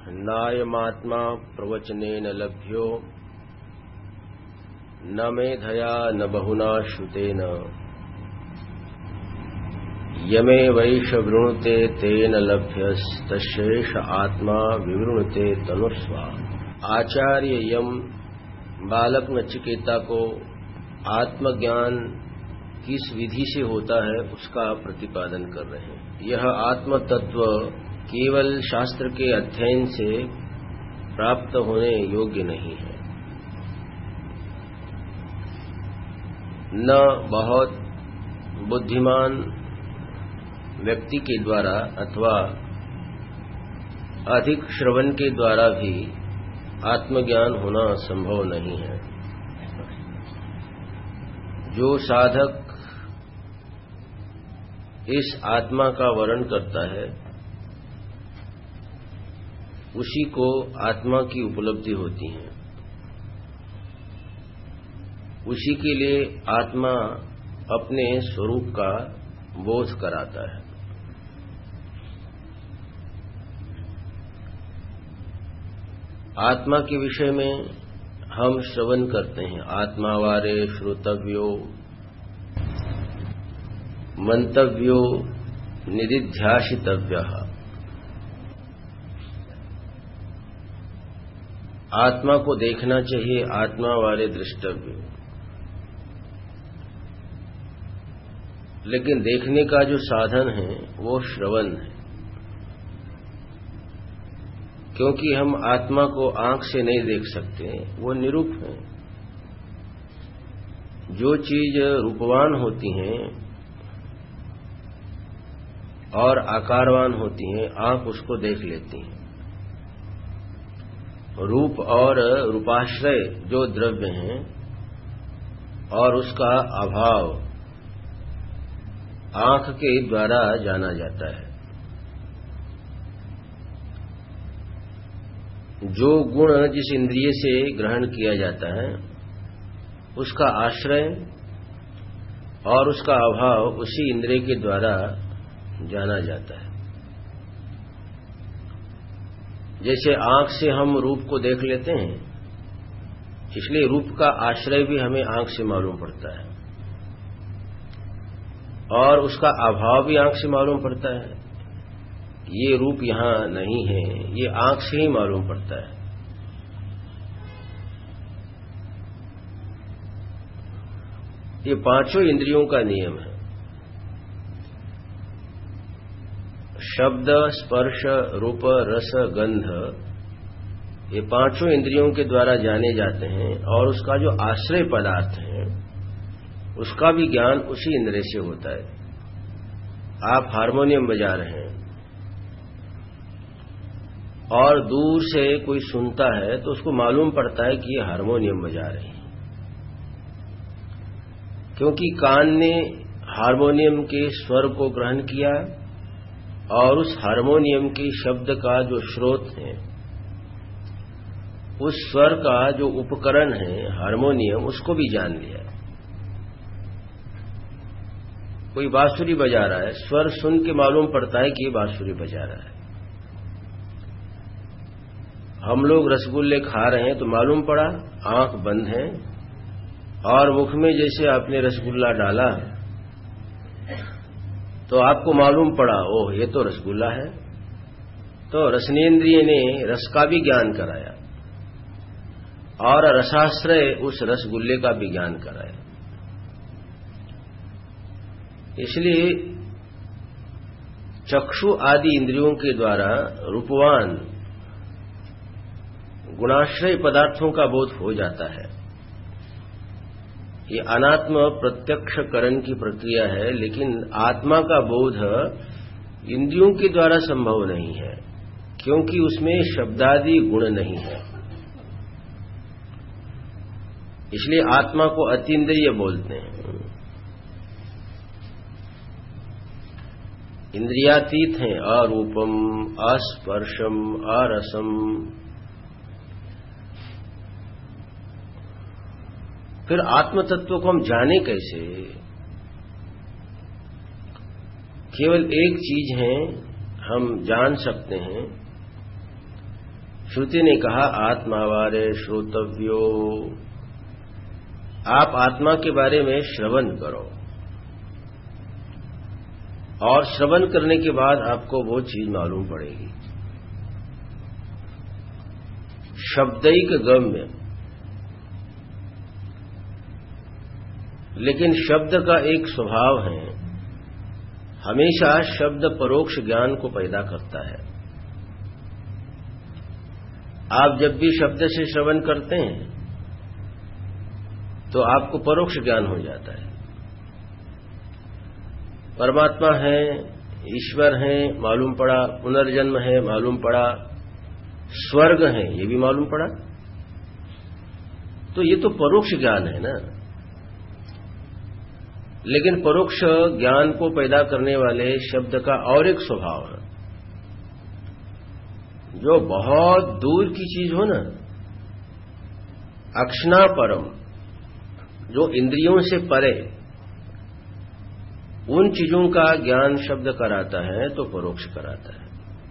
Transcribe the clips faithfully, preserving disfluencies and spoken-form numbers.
नायमात्मा प्रवचनेन लभ्यो न मेधया न बहुना श्रुतेन यमे वैष वृणुते तेन लभ्यस्तशेष आत्मा विवृणुते तनुस्वा। आचार्य यम बालक नचिकेता को आत्मज्ञान किस विधि से होता है उसका प्रतिपादन कर रहे हैं। यह आत्म तत्व केवल शास्त्र के अध्ययन से प्राप्त होने योग्य नहीं है। न बहुत बुद्धिमान व्यक्ति के द्वारा अथवा अधिक श्रवण के द्वारा भी आत्मज्ञान होना संभव नहीं है। जो साधक इस आत्मा का वर्णन करता है उसी को आत्मा की उपलब्धि होती है, उसी के लिए आत्मा अपने स्वरूप का बोध कराता है। आत्मा के विषय में हम श्रवण करते हैं। आत्मावारे श्रोतव्यो मंतव्यो निदिध्यासितव्यः। आत्मा को देखना चाहिए, आत्मा वाले दृष्टव्य। लेकिन देखने का जो साधन है वो श्रवण है, क्योंकि हम आत्मा को आंख से नहीं देख सकते, वो निरूप है। जो चीज रूपवान होती हैं और आकारवान होती हैं, आंख उसको देख लेती है। रूप और रूपाश्रय जो द्रव्य हैं और उसका अभाव आंख के द्वारा जाना जाता है। जो गुण जिस इंद्रिय से ग्रहण किया जाता है उसका आश्रय और उसका अभाव उसी इंद्रिय के द्वारा जाना जाता है। जैसे आंख से हम रूप को देख लेते हैं, इसलिए रूप का आश्रय भी हमें आंख से मालूम पड़ता है और उसका अभाव भी आंख से मालूम पड़ता है। ये रूप यहां नहीं है, ये आंख से ही मालूम पड़ता है। ये पांचों इंद्रियों का नियम है। शब्द, स्पर्श, रूप, रस, गंध, ये पांचों इंद्रियों के द्वारा जाने जाते हैं और उसका जो आश्रय पदार्थ है उसका भी ज्ञान उसी इंद्रिय से होता है। आप हारमोनियम बजा रहे हैं और दूर से कोई सुनता है तो उसको मालूम पड़ता है कि ये हारमोनियम बजा रहे हैं, क्योंकि कान ने हारमोनियम के स्वर को ग्रहण किया और उस हारमोनियम के शब्द का जो स्रोत है, उस स्वर का जो उपकरण है हारमोनियम, उसको भी जान लिया। कोई बांसुरी बजा रहा है, स्वर सुन के मालूम पड़ता है कि ये बांसुरी बजा रहा है। हम लोग रसगुल्ले खा रहे हैं तो मालूम पड़ा, आंख बंद है और मुख में जैसे आपने रसगुल्ला डाला तो आपको मालूम पड़ा, ओह ये तो रसगुल्ला है। तो रसनेन्द्रिय ने रस का भी ज्ञान कराया और रसाश्रय उस रसगुल्ले का भी ज्ञान कराया। इसलिए चक्षु आदि इंद्रियों के द्वारा रूपवान गुणाश्रय पदार्थों का बोध हो जाता है। ये अनात्म प्रत्यक्षकरण की प्रक्रिया है, लेकिन आत्मा का बोध इंद्रियों के द्वारा संभव नहीं है, क्योंकि उसमें शब्दादि गुण नहीं है। इसलिए आत्मा को अतीन्द्रिय बोलते हैं। इंद्रियातीत हैं, अरूपम, अस्पर्शम, अरसम। फिर आत्म तत्व को हम जाने कैसे? केवल एक चीज है हम जान सकते हैं श्रुति ने कहा आत्मावारे श्रोतव्यो, आप आत्मा के बारे में श्रवण करो और श्रवण करने के बाद आपको वो चीज मालूम पड़ेगी। शब्दैक गम्य, लेकिन शब्द का एक स्वभाव है, हमेशा शब्द परोक्ष ज्ञान को पैदा करता है। आप जब भी शब्द से श्रवण करते हैं तो आपको परोक्ष ज्ञान हो जाता है। परमात्मा है, ईश्वर है, मालूम पड़ा, पुनर्जन्म है, मालूम पड़ा, स्वर्ग है, ये भी मालूम पड़ा। तो ये तो परोक्ष ज्ञान है ना। लेकिन परोक्ष ज्ञान को पैदा करने वाले शब्द का और एक स्वभाव है, जो बहुत दूर की चीज हो ना, अक्षना परम, जो इंद्रियों से परे, उन चीजों का ज्ञान शब्द कराता है तो परोक्ष कराता है।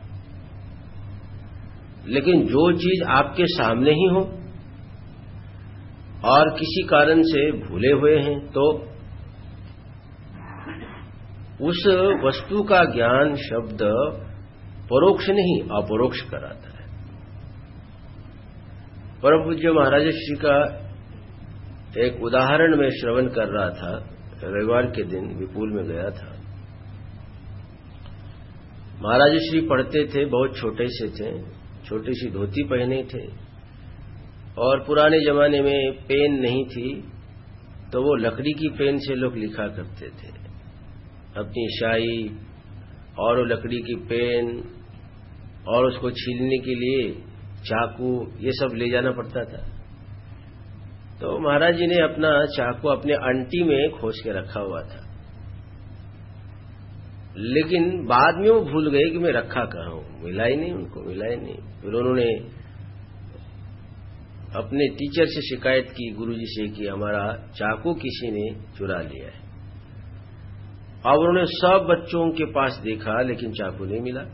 लेकिन जो चीज आपके सामने ही हो और किसी कारण से भूले हुए हैं तो उस वस्तु का ज्ञान शब्द परोक्ष नहीं अपरोक्ष कराता है। परम पूज्य महाराज श्री का एक उदाहरण में श्रवण कर रहा था। रविवार के दिन विपुल में गया था। महाराज श्री पढ़ते थे, बहुत छोटे से थे, छोटी सी धोती पहने थे और पुराने जमाने में पेन नहीं थी तो वो लकड़ी की पेन से लोग लिखा करते थे अपनी शाई, और वो लकड़ी की पेन और उसको छीलने के लिए चाकू, ये सब ले जाना पड़ता था। तो महाराज जी ने अपना चाकू अपने अंटी में खोस के रखा हुआ था, लेकिन बाद में वो भूल गए कि मैं रखा कहाँ हूं, मिला ही नहीं, उनको मिला ही नहीं। फिर उन्होंने अपने टीचर से शिकायत की, गुरुजी से, कि हमारा चाकू किसी ने चुरा लिया है। अब उन्होंने सब बच्चों के पास देखा लेकिन चाकू नहीं मिला।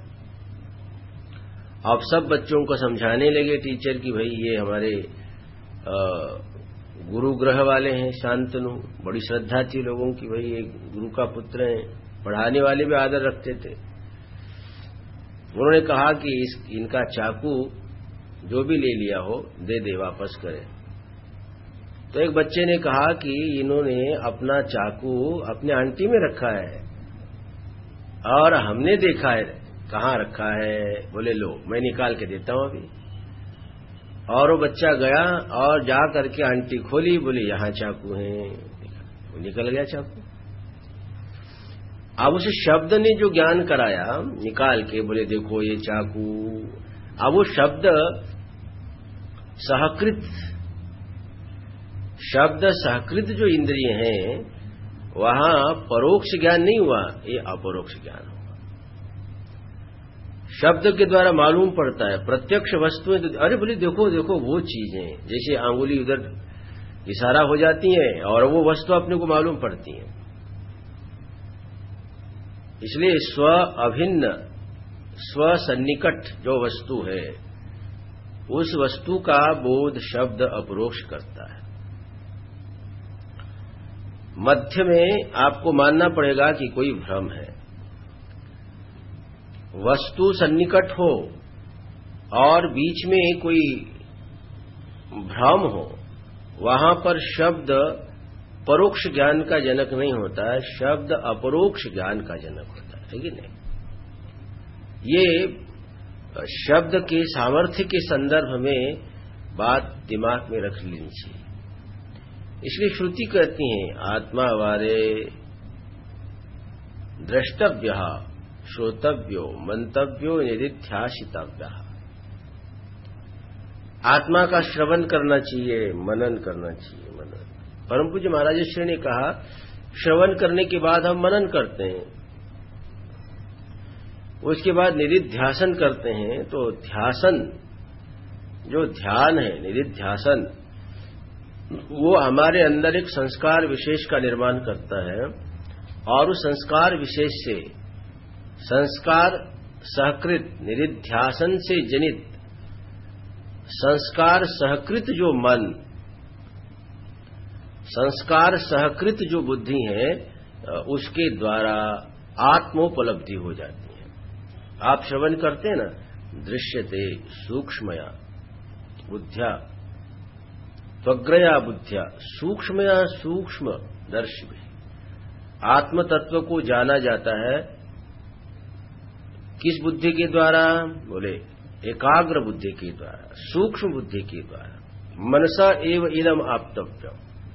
अब सब बच्चों को समझाने लगे टीचर कि भाई ये हमारे आ, गुरु ग्रह वाले हैं, शांतनु, बड़ी श्रद्धा थी लोगों की, भाई ये गुरु का पुत्र है, पढ़ाने वाले भी आदर रखते थे। उन्होंने कहा कि इस इनका चाकू जो भी ले लिया हो दे दे, वापस करे। तो एक बच्चे ने कहा कि इन्होंने अपना चाकू अपने आंटी में रखा है और हमने देखा है। कहाँ रखा है? बोले लो मैं निकाल के देता हूं अभी। और वो बच्चा गया और जा करके आंटी खोली, बोले यहां चाकू है, वो निकल गया चाकू। अब उस शब्द ने जो ज्ञान कराया निकाल के, बोले देखो ये चाकू। अब वो शब्द सहकृत, शब्द सहकृत जो इंद्रिय हैं वहां परोक्ष ज्ञान नहीं हुआ, ये अपरोक्ष ज्ञान हुआ। शब्द के द्वारा मालूम पड़ता है, प्रत्यक्ष वस्तुएं तो अरे बोले देखो देखो वो चीजें, जैसे आंगुली उधर इशारा हो जाती है और वो वस्तु अपने को मालूम पड़ती है। इसलिए स्व अभिन्न, स्व सन्निकट जो वस्तु है उस वस्तु का बोध शब्द अपरोक्ष करता है। मध्य में आपको मानना पड़ेगा कि कोई भ्रम है। वस्तु सन्निकट हो और बीच में कोई भ्रम हो, वहां पर शब्द परोक्ष ज्ञान का जनक नहीं होता है, शब्द अपरोक्ष ज्ञान का जनक होता है, है कि नहीं? ये शब्द के सामर्थ्य के संदर्भ में बात दिमाग में रख लेनी चाहिए। इसलिए श्रुति कहती हैं आत्मा वारे द्रष्टव्य श्रोतव्यो मंतव्यो निदिध्यासितव्य। आत्मा का श्रवण करना चाहिए, मनन करना चाहिए। मनन, परम पूज्य महाराज श्री ने कहा श्रवण करने के बाद हम मनन करते हैं, उसके बाद निदिध्यासन करते हैं। तो ध्यासन, जो ध्यान है, निदिध्यासन, वो हमारे अंदर एक संस्कार विशेष का निर्माण करता है और उस संस्कार विशेष से, संस्कार सहकृत निदिध्यासन से जनित संस्कार सहकृत जो मन, संस्कार सहकृत जो बुद्धि है, उसके द्वारा आत्मोपलब्धि हो जाती है। आप श्रवण करते हैं ना, दृश्यते सूक्ष्मया बुद्ध्या त्वग्रया बुद्ध्या, सूक्ष्मया सूक्ष्म दर्शी में आत्म तत्व को जाना जाता है। किस बुद्धि के द्वारा? बोले एकाग्र बुद्धि के द्वारा, सूक्ष्म बुद्धि के द्वारा। मनसा एव इदम आप्तव्यम,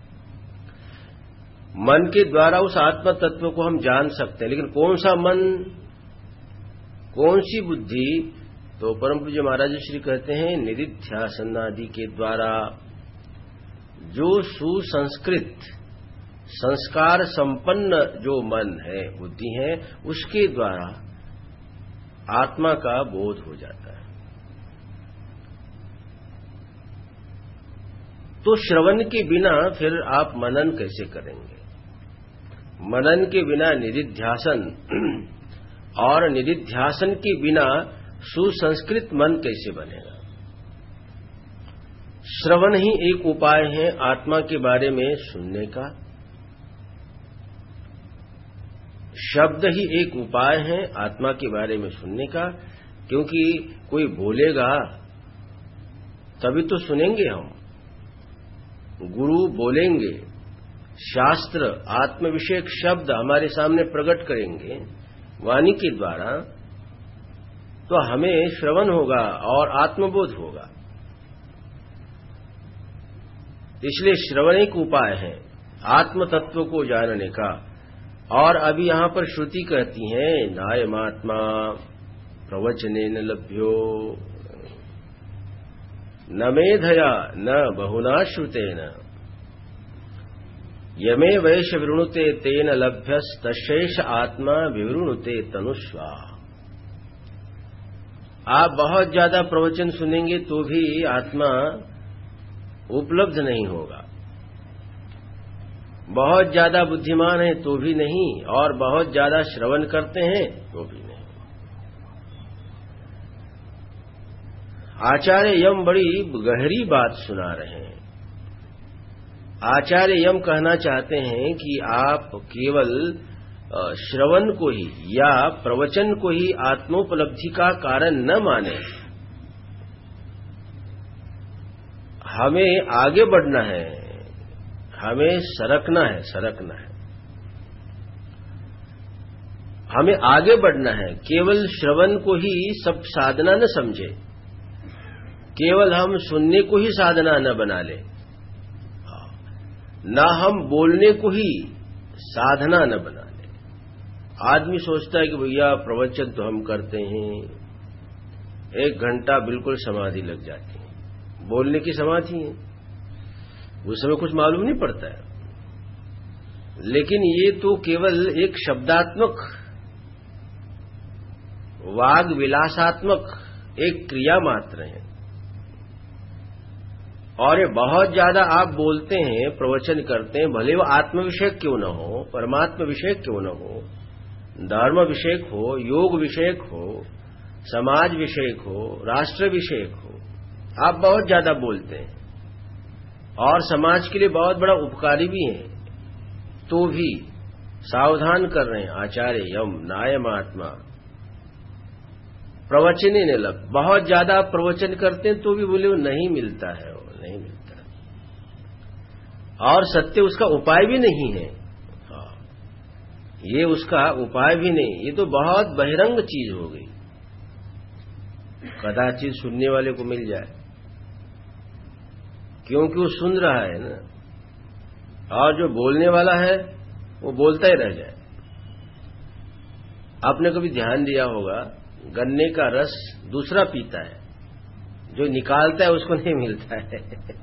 मन के द्वारा उस आत्म तत्व को हम जान सकते हैं। लेकिन कौन सा मन, कौन सी बुद्धि? तो परम पूज्य महाराज श्री कहते हैं निदिध्यासन आदि के द्वारा जो सुसंस्कृत संस्कार संपन्न जो मन है, बुद्धि है, उसके द्वारा आत्मा का बोध हो जाता है। तो श्रवण के बिना फिर आप मनन कैसे करेंगे? मनन के बिना निदिध्यासन, और निदिध्यासन के बिना सुसंस्कृत मन कैसे बनेगा? श्रवण ही एक उपाय है आत्मा के बारे में सुनने का, शब्द ही एक उपाय है आत्मा के बारे में सुनने का। क्योंकि कोई बोलेगा तभी तो सुनेंगे हम, गुरु बोलेंगे, शास्त्र आत्म विषयक शब्द हमारे सामने प्रकट करेंगे वाणी के द्वारा, तो हमें श्रवण होगा और आत्मबोध होगा। इसलिए श्रवण एक उपाय है आत्म तत्व को जानने का। और अभी यहां पर श्रुति कहती है नायमात्मा प्रवचनेन लभ्यो न मेधया न बहुना श्रुतेन यमे वैश वृणुते तेन लभ्यस्तशेष आत्मा विवृणुते तनुष्वा। आप बहुत ज्यादा प्रवचन सुनेंगे तो भी आत्मा उपलब्ध नहीं होगा, बहुत ज्यादा बुद्धिमान है तो भी नहीं, और बहुत ज्यादा श्रवण करते हैं तो भी नहीं। आचार्य यम बड़ी गहरी बात सुना रहे हैं। आचार्य यम कहना चाहते हैं कि आप केवल श्रवण को ही या प्रवचन को ही आत्मोपलब्धि का कारण न माने, हमें आगे बढ़ना है, हमें सरकना है, सरकना है, हमें आगे बढ़ना है। केवल श्रवण को ही सब साधना न समझे, केवल हम सुनने को ही साधना न बना ले, न हम बोलने को ही साधना न बना ले। आदमी सोचता है कि भैया प्रवचन तो हम करते हैं, एक घंटा बिल्कुल समाधि लग जाती है, बोलने की समाधि है, उस समय कुछ मालूम नहीं पड़ता है। लेकिन ये तो केवल एक शब्दात्मक, वाग विलासात्मक एक क्रिया मात्र है। और ये बहुत ज्यादा आप बोलते हैं, प्रवचन करते हैं, भले वो आत्म विषयक क्यों न हो, परमात्मा विषयक क्यों न हो, धर्म विषयक हो, योग विषयक हो, समाज विषयक हो, राष्ट्र विषयक हो, आप बहुत ज्यादा बोलते हैं और समाज के लिए बहुत बड़ा उपकारी भी हैं, तो भी सावधान कर रहे हैं आचार्य यम नायमात्मा प्रवचने ने लग। बहुत ज्यादा आप प्रवचन करते हैं तो भी बोले वो नहीं मिलता है, वो नहीं मिलता है, और सत्य उसका उपाय भी नहीं है। हाँ, ये उसका उपाय भी नहीं, ये तो बहुत बहिरंग चीज हो गई। कदाचित सुनने वाले को मिल जाए, क्योंकि वो सुन रहा है ना, और जो बोलने वाला है वो बोलता ही रह जाए। आपने कभी ध्यान दिया होगा, गन्ने का रस दूसरा पीता है, जो निकालता है उसको नहीं मिलता है।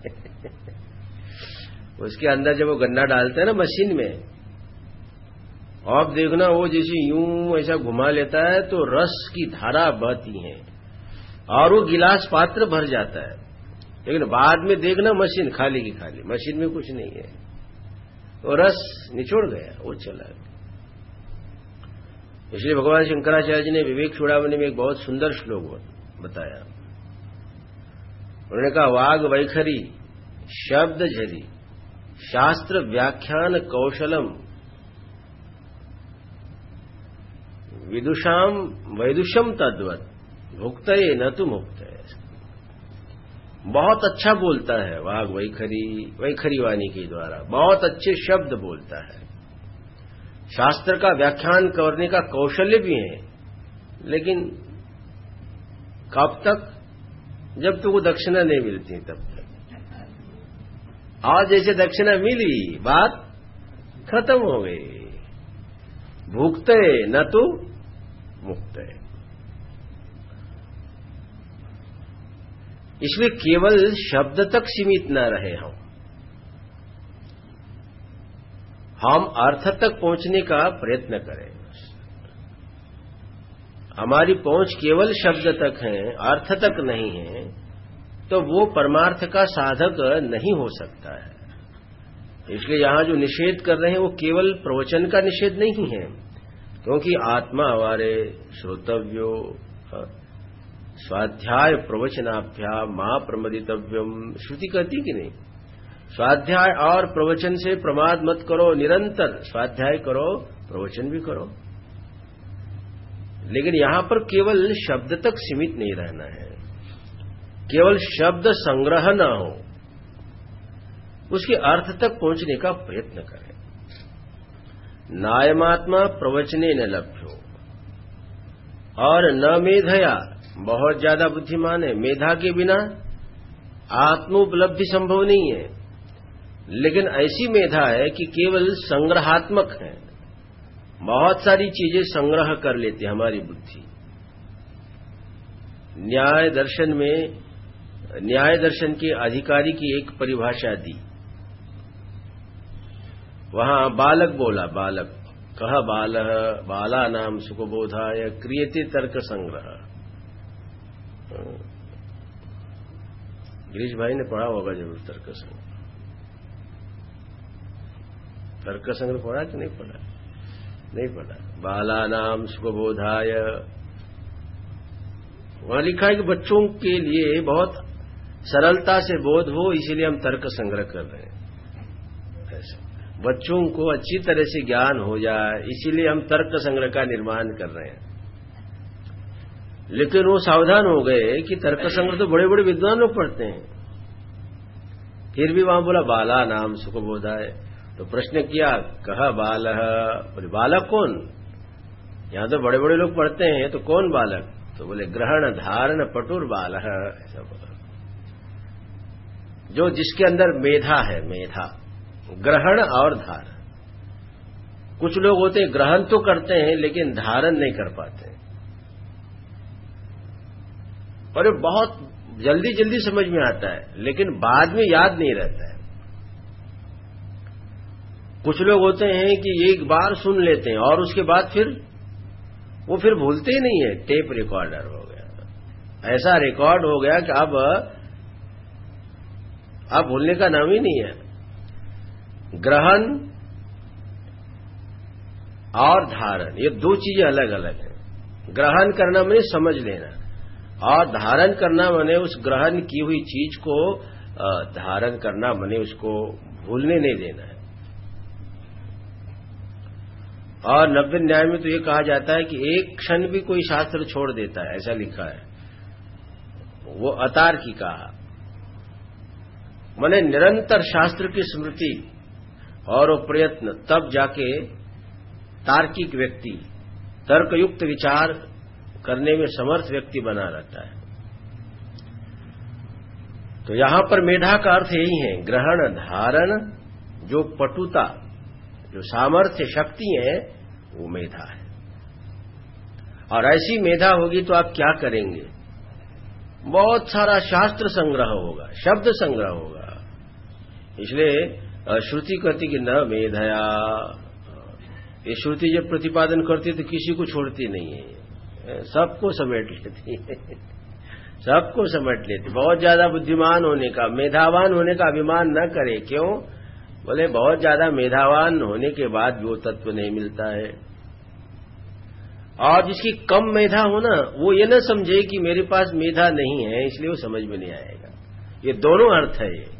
उसके अंदर जब वो गन्ना डालते हैं ना मशीन में, आप देखना वो जैसे यूं ऐसा घुमा लेता है तो रस की धारा बहती है और वो गिलास पात्र भर जाता है। लेकिन बाद में देखना मशीन खाली की खाली, मशीन में कुछ नहीं है, वो रस निचोड़ गया, वो चला गया। इसलिए भगवान शंकराचार्य जी ने विवेक चूड़ामणि में एक बहुत सुंदर श्लोक बताया। उन्होंने कहा वाग वैखरी शब्द झरी शास्त्र व्याख्यान कौशलम विदुषाम वैदुषम तद्वत भुक्तये न तो मुक्त है। बहुत अच्छा बोलता है वाग वैखरी, वैखरी वाणी के द्वारा बहुत अच्छे शब्द बोलता है, शास्त्र का व्याख्यान करने का कौशल्य भी है, लेकिन कब तक? जब तक वो दक्षिणा नहीं मिलती तब तक। आज जैसे दक्षिणा मिली बात खत्म हो गई। भुगते न तो मुक्त है। इसलिए केवल शब्द तक सीमित न रहे हम हम अर्थ तक पहुंचने का प्रयत्न करें। हमारी पहुंच केवल शब्द तक है, अर्थ तक नहीं है, तो वो परमार्थ का साधक नहीं हो सकता है। इसलिए यहां जो निषेध कर रहे हैं वो केवल प्रवचन का निषेध नहीं है, क्योंकि आत्मा हमारे श्रोतव्यो स्वाध्याय प्रवचनाभ्याम मां प्रमदितव्यम, श्रुति कहती कि नहीं? स्वाध्याय और प्रवचन से प्रमाद मत करो, निरंतर स्वाध्याय करो, प्रवचन भी करो। लेकिन यहां पर केवल शब्द तक सीमित नहीं रहना है, केवल शब्द संग्रह न हो, उसके अर्थ तक पहुंचने का प्रयत्न करें। नायमात्मा प्रवचने न लभ्यो और न मेधया, बहुत ज्यादा बुद्धिमान है, मेधा के बिना आत्मोपलब्धि संभव नहीं है, लेकिन ऐसी मेधा है कि केवल संग्रहात्मक है, बहुत सारी चीजें संग्रह कर लेती है हमारी बुद्धि। न्याय दर्शन में न्याय दर्शन के अधिकारी की एक परिभाषा दी, वहां बालक बोला, बालक कह बाल बाला नाम सुखबोधाय क्रियते तर्क संग्रह। गिरीश भाई ने पढ़ा होगा जरूर तर्क संग्रह। तर्क संग्रह पढ़ा कि नहीं पढ़ा? नहीं पढ़ा। बाला नाम सुखबोधाय, वहां लिखा है कि बच्चों के लिए बहुत सरलता से बोध हो, इसीलिए हम तर्क संग्रह कर रहे हैं। ऐसे बच्चों को अच्छी तरह से ज्ञान हो जाए, इसीलिए हम तर्क संग्रह का निर्माण कर रहे हैं। लेकिन वो सावधान हो गए कि तर्क संग्रह तो बड़े बड़े विद्वान लोग पढ़ते हैं, फिर भी वहां बोला बाला नाम सुखबोधाय। तो प्रश्न किया, कहा बालह, बोले बालक कौन? यहां तो बड़े बड़े लोग पढ़ते हैं, तो कौन बालक? तो बोले ग्रहण धारण पटुर बालह, ऐसा बोला। जो जिसके अंदर मेधा है, मेधा, ग्रहण और धारण। कुछ लोग होते हैं ग्रहण तो करते हैं लेकिन धारण नहीं कर पाते, और ये बहुत जल्दी जल्दी समझ में आता है लेकिन बाद में याद नहीं रहता है। कुछ लोग होते हैं कि एक बार सुन लेते हैं और उसके बाद फिर वो फिर भूलते ही नहीं है। टेप रिकॉर्डर हो गया, ऐसा रिकॉर्ड हो गया कि अब अब भूलने का नाम ही नहीं है। ग्रहण और धारण, ये दो चीजें अलग अलग हैं। ग्रहण करना माने समझ लेना, और धारण करना माने उस ग्रहण की हुई चीज को धारण करना माने उसको भूलने नहीं देना है। और नब्बे न्याय में तो ये कहा जाता है कि एक क्षण भी कोई शास्त्र छोड़ देता है, ऐसा लिखा है, वो अतार्किक कहा। माने निरंतर शास्त्र की स्मृति और वो प्रयत्न, तब जाके तार्किक व्यक्ति तर्कयुक्त विचार करने में समर्थ व्यक्ति बना रहता है। तो यहां पर मेधा का अर्थ यही है, ग्रहण धारण, जो पटुता, जो सामर्थ्य शक्ति है, वो मेधा है। और ऐसी मेधा होगी तो आप क्या करेंगे? बहुत सारा शास्त्र संग्रह होगा, शब्द संग्रह होगा। इसलिए श्रुति कहती कि न मेधया, ये श्रुति जब प्रतिपादन करती तो किसी को छोड़ती नहीं है, सबको समेट लेती है, सबको समेट लेती। बहुत ज्यादा बुद्धिमान होने का, मेधावान होने का अभिमान न करे। क्यों? बोले बहुत ज्यादा मेधावान होने के बाद भी वो तत्व नहीं मिलता है। और जिसकी कम मेधा हो ना, वो ये न समझे कि मेरे पास मेधा नहीं है इसलिए वो समझ में नहीं आएगा। ये दोनों अर्थ है। ये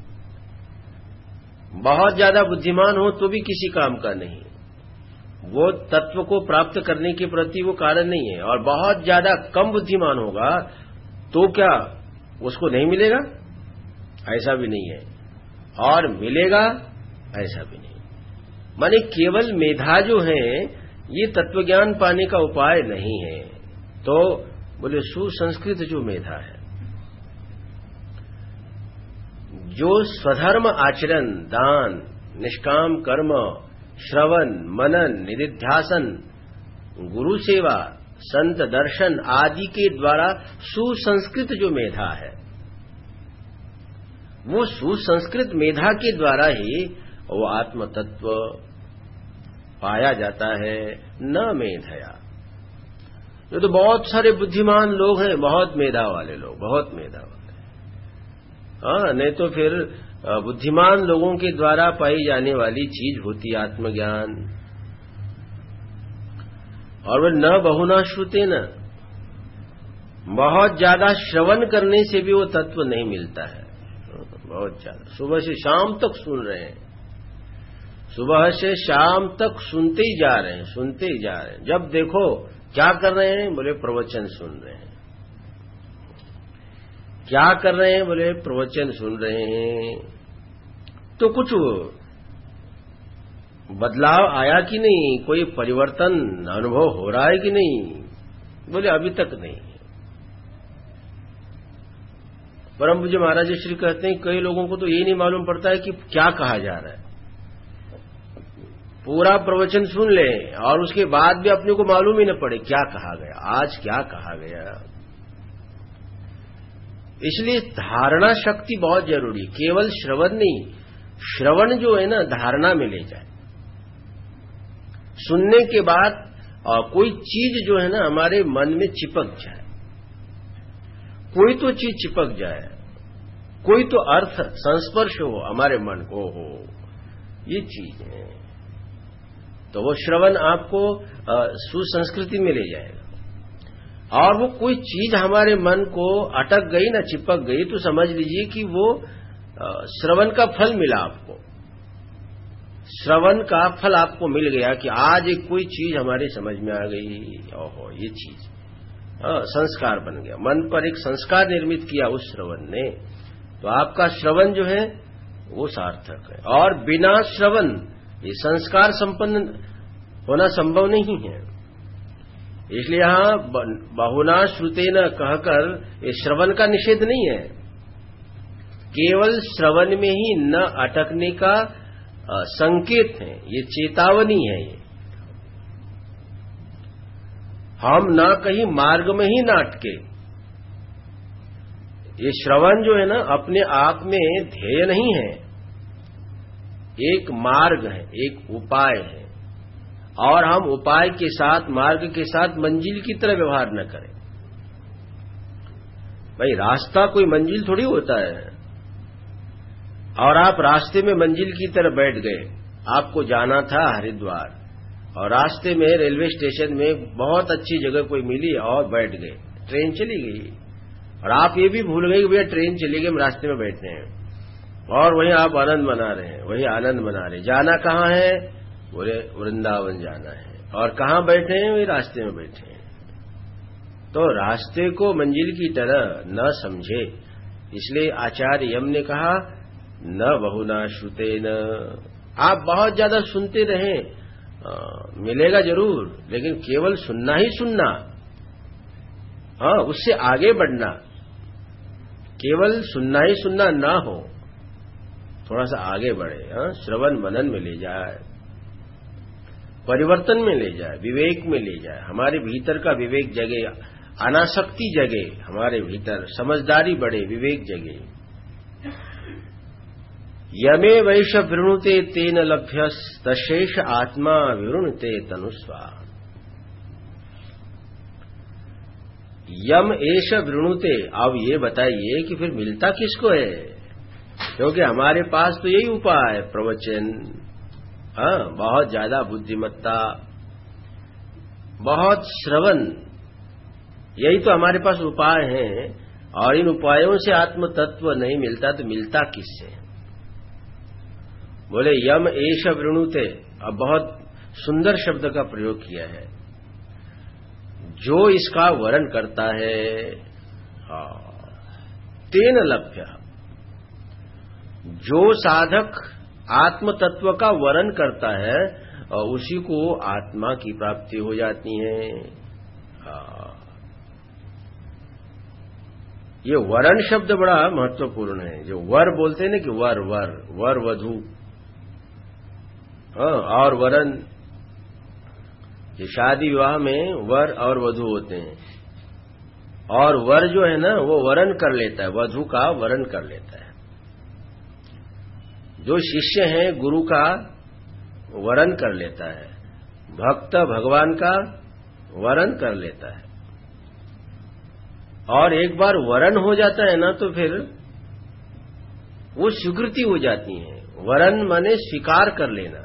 बहुत ज्यादा बुद्धिमान हो तो भी किसी काम का नहीं, वो तत्व को प्राप्त करने के प्रति वो कारण नहीं है। और बहुत ज्यादा कम बुद्धिमान होगा तो क्या उसको नहीं मिलेगा? ऐसा भी नहीं है। और मिलेगा? ऐसा भी नहीं। माने केवल मेधा जो है ये तत्वज्ञान पाने का उपाय नहीं है। तो बोले सुसंस्कृत जो मेधा है, जो स्वधर्म आचरण, दान, निष्काम कर्म, श्रवण, मनन, निधिध्यासन, गुरु सेवा, संत दर्शन आदि के द्वारा सुसंस्कृत जो मेधा है, वो सुसंस्कृत मेधा के द्वारा ही वो आत्म तत्व पाया जाता है, न मेधया। ये तो बहुत सारे बुद्धिमान लोग हैं, बहुत मेधा वाले लोग, बहुत मेधा वाले। हाँ, नहीं तो फिर बुद्धिमान लोगों के द्वारा पाई जाने वाली चीज होती आत्मज्ञान। और वह न बहुना श्रुते न, बहुत ज्यादा श्रवण करने से भी वो तत्व नहीं मिलता है। बहुत ज्यादा सुबह से शाम तक सुन रहे हैं, सुबह से शाम तक सुनते ही जा रहे हैं, सुनते ही जा रहे हैं। जब देखो क्या कर रहे हैं? बोले प्रवचन सुन रहे हैं। क्या कर रहे हैं? बोले प्रवचन सुन रहे हैं। तो कुछ बदलाव आया कि नहीं? कोई परिवर्तन अनुभव हो रहा है कि नहीं? बोले अभी तक नहीं। परम पूज्य महाराज श्री कहते हैं कई लोगों को तो ये नहीं मालूम पड़ता है कि क्या कहा जा रहा है। पूरा प्रवचन सुन ले और उसके बाद भी अपने को मालूम ही न पड़े क्या कहा गया, आज क्या कहा गया। इसलिए धारणा शक्ति बहुत जरूरी, केवल श्रवण नहीं, श्रवण जो है ना धारणा में ले जाए। सुनने के बाद और कोई चीज जो है ना हमारे मन में चिपक जाए, कोई तो चीज चिपक जाए, कोई तो अर्थ संस्पर्श हो हमारे मन को हो, ये चीज है। तो वो श्रवण आपको सुसंस्कृति में ले जाएगा। और वो कोई चीज हमारे मन को अटक गई ना, चिपक गई, तो समझ लीजिए कि वो श्रवण का फल मिला आपको, श्रवण का फल आपको मिल गया कि आज एक कोई चीज हमारे समझ में आ गई। ओहो, ये चीज संस्कार बन गया, मन पर एक संस्कार निर्मित किया उस श्रवण ने। तो आपका श्रवण जो है वो सार्थक है। और बिना श्रवण ये संस्कार संपन्न होना संभव नहीं है। इसलिए यहां बहुना श्रुतेन कहकर ये श्रवण का निषेध नहीं है, केवल श्रवण में ही न अटकने का संकेत है, ये चेतावनी है। ये हम न कहीं मार्ग में ही न अटके। ये श्रवण जो है ना अपने आप में ध्येय नहीं है, एक मार्ग है, एक उपाय है। और हम उपाय के साथ, मार्ग के साथ मंजिल की तरह व्यवहार न करें। भाई रास्ता कोई मंजिल थोड़ी होता है। और आप रास्ते में मंजिल की तरह बैठ गए, आपको जाना था हरिद्वार, और रास्ते में रेलवे स्टेशन में बहुत अच्छी जगह कोई मिली और बैठ गए, ट्रेन चली गई। और आप ये भी भूल गए कि भैया ट्रेन चली गई, हम रास्ते में बैठे हैं, और वहीं आप आनंद मना रहे हैं, वहीं आनंद मना रहे। जाना कहाँ है? बोले वृंदावन जाना है। और कहाँ बैठे हैं? वही रास्ते में बैठे हैं। तो रास्ते को मंजिल की तरह न समझे। इसलिए आचार्य यम ने कहा न बहुना श्रुते न। आप बहुत ज्यादा सुनते रहें, आ, मिलेगा जरूर, लेकिन केवल सुनना ही सुनना, हाँ उससे आगे बढ़ना। केवल सुनना ही सुनना ना हो, थोड़ा सा आगे बढ़े, हाँ श्रवण मनन में ले जाए, परिवर्तन में ले जाए, विवेक में ले जाए। हमारे भीतर का विवेक जगे, अनासक्ति जगे, हमारे भीतर समझदारी बढ़े, विवेक जगे। यमे वैश वृणुते तेन लभ्यस तशेष आत्मा विवृणुते तनुस्वा। यम एष वृणुते। अब ये बताइए कि फिर मिलता किसको है? क्योंकि हमारे पास तो यही उपाय है, प्रवचन, हाँ बहुत ज्यादा बुद्धिमत्ता, बहुत श्रवण, यही तो हमारे पास उपाय हैं। और इन उपायों से आत्म तत्व नहीं मिलता तो मिलता किससे? बोले यम एष वृणुते। अब बहुत सुंदर शब्द का प्रयोग किया है, जो इसका वरण करता है, हाँ, तेन लभ्य। जो साधक आत्म तत्व का वरण करता है और उसी को आत्मा की प्राप्ति हो जाती है। हाँ, ये वरण शब्द बड़ा महत्वपूर्ण है। जो वर बोलते हैं ना कि वर वर वर वधू, हाँ, और वरण, ये शादी विवाह में वर और वधू होते हैं, और वर जो है ना वो वरण कर लेता है, वधू का वरण कर लेता है। जो शिष्य है गुरु का वरण कर लेता है, भक्त भगवान का वरण कर लेता है। और एक बार वरण हो जाता है ना तो फिर वो स्वीकृति हो जाती है। वरण माने स्वीकार कर लेना,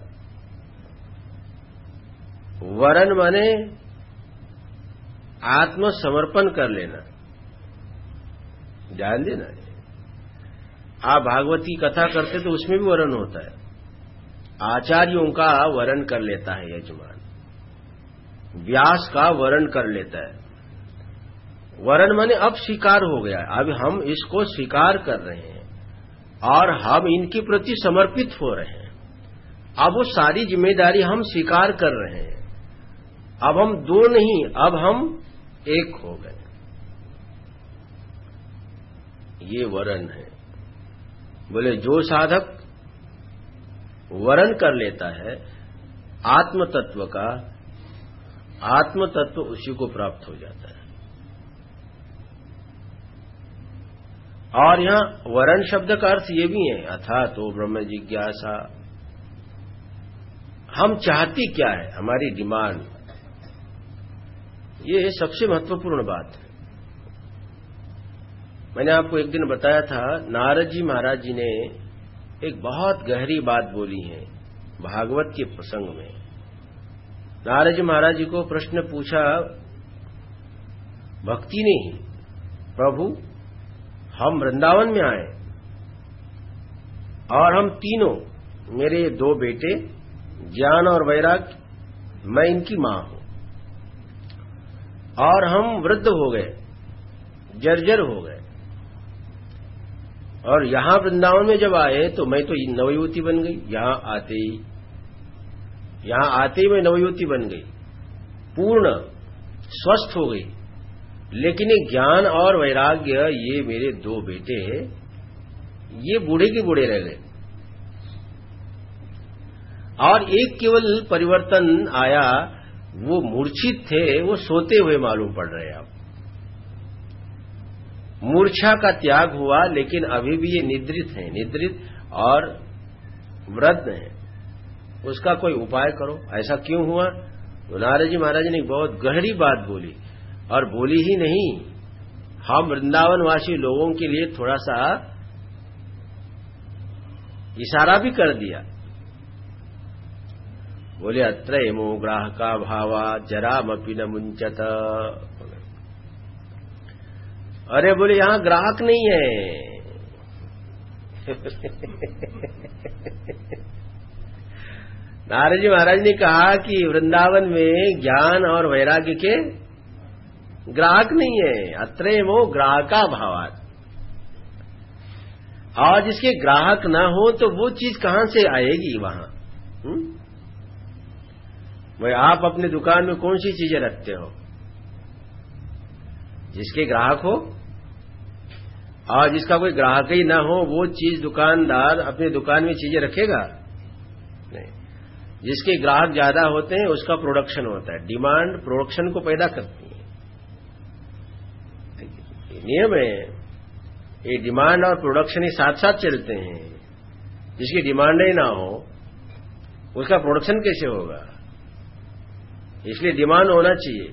वरण माने आत्मसमर्पण कर लेना। ध्यान देना, आप भागवती कथा करते तो उसमें भी वरण होता है। आचार्यों का वरण कर लेता है यजमान, व्यास का वरण कर लेता है। वरण माने अब स्वीकार हो गया, अब हम इसको स्वीकार कर रहे हैं और हम इनके प्रति समर्पित हो रहे हैं। अब वो सारी जिम्मेदारी हम स्वीकार कर रहे हैं। अब हम दो नहीं, अब हम एक हो गए। ये वरण है। बोले जो साधक वरण कर लेता है आत्म तत्व का, आत्म तत्व उसी को प्राप्त हो जाता है। और यहां वरण शब्द का अर्थ ये भी है, अथा तो ब्रह्म जिज्ञासा। हम चाहती क्या है, हमारी डिमांड, ये सबसे महत्वपूर्ण बात है। मैंने आपको एक दिन बताया था, नारद जी महाराज जी ने एक बहुत गहरी बात बोली है भागवत के प्रसंग में। नारद जी महाराज जी को प्रश्न पूछा भक्ति ने ही, प्रभु हम वृंदावन में आए और हम तीनों, मेरे दो बेटे ज्ञान और वैराग्य, मैं इनकी मां हूं, और हम वृद्ध हो गए, जर्जर हो गए, और यहां वृंदावन में जब आए तो मैं तो नवयुवती बन गई। यहां आते ही यहां आते ही मैं नवयुवती बन गई, पूर्ण स्वस्थ हो गई। लेकिन ये ज्ञान और वैराग्य, ये मेरे दो बेटे ये बूढ़े के बूढ़े रह गए। और एक केवल परिवर्तन आया, वो मूर्छित थे, वो सोते हुए मालूम पड़ रहे हैं। अब मूर्छा का त्याग हुआ, लेकिन अभी भी ये निद्रित हैं, निद्रित और वृद्ध हैं। उसका कोई उपाय करो। ऐसा क्यों हुआ? तो नारद जी महाराज ने बहुत गहरी बात बोली, और बोली ही नहीं, हम वृंदावनवासी लोगों के लिए थोड़ा सा इशारा भी कर दिया। बोले अत्र एमो ग्राहका भावा जरामपि न मुंचत। अरे बोले यहां ग्राहक नहीं है। नारद जी महाराज ने कहा कि वृंदावन में ज्ञान और वैराग्य के ग्राहक नहीं है। अत्रे वो ग्राहका भावात, और जिसके ग्राहक ना हो तो वो चीज कहां से आएगी वहां? भाई आप अपनी दुकान में कौन सी चीजें रखते हो? जिसके ग्राहक हो, और जिसका कोई ग्राहक ही ना हो वो चीज दुकानदार अपनी दुकान में चीजें रखेगा नहीं। जिसके ग्राहक ज्यादा होते हैं उसका प्रोडक्शन होता है। डिमांड प्रोडक्शन को पैदा करती है, नियम है। ये डिमांड और प्रोडक्शन ही साथ साथ चलते हैं। जिसकी डिमांड ही ना हो उसका प्रोडक्शन कैसे होगा? इसलिए डिमांड होना चाहिए।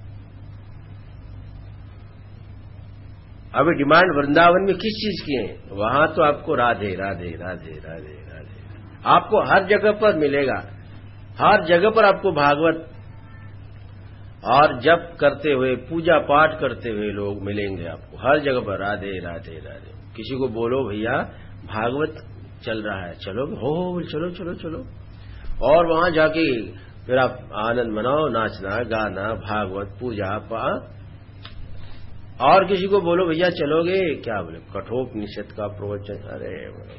अभी डिमांड वृंदावन में किस चीज की है? वहां तो आपको राधे राधे राधे राधे राधे आपको हर जगह पर मिलेगा। हर जगह पर आपको भागवत, और जप करते हुए, पूजा पाठ करते हुए लोग मिलेंगे आपको हर जगह पर। राधे राधे राधे। किसी को बोलो भैया भागवत चल रहा है, चलो, हो हो चलो चलो चलो, और वहां जाके फिर आप आनंद मनाओ, नाचना गाना, भागवत पूजा पाठ। और किसी को बोलो भैया चलोगे, क्या बोले कठोपनिषद का प्रवचन। अरे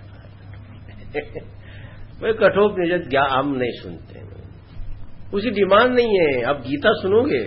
भाई कठोपनिषद क्या हम नहीं सुनते, उसकी डिमांड नहीं है। अब गीता सुनोगे,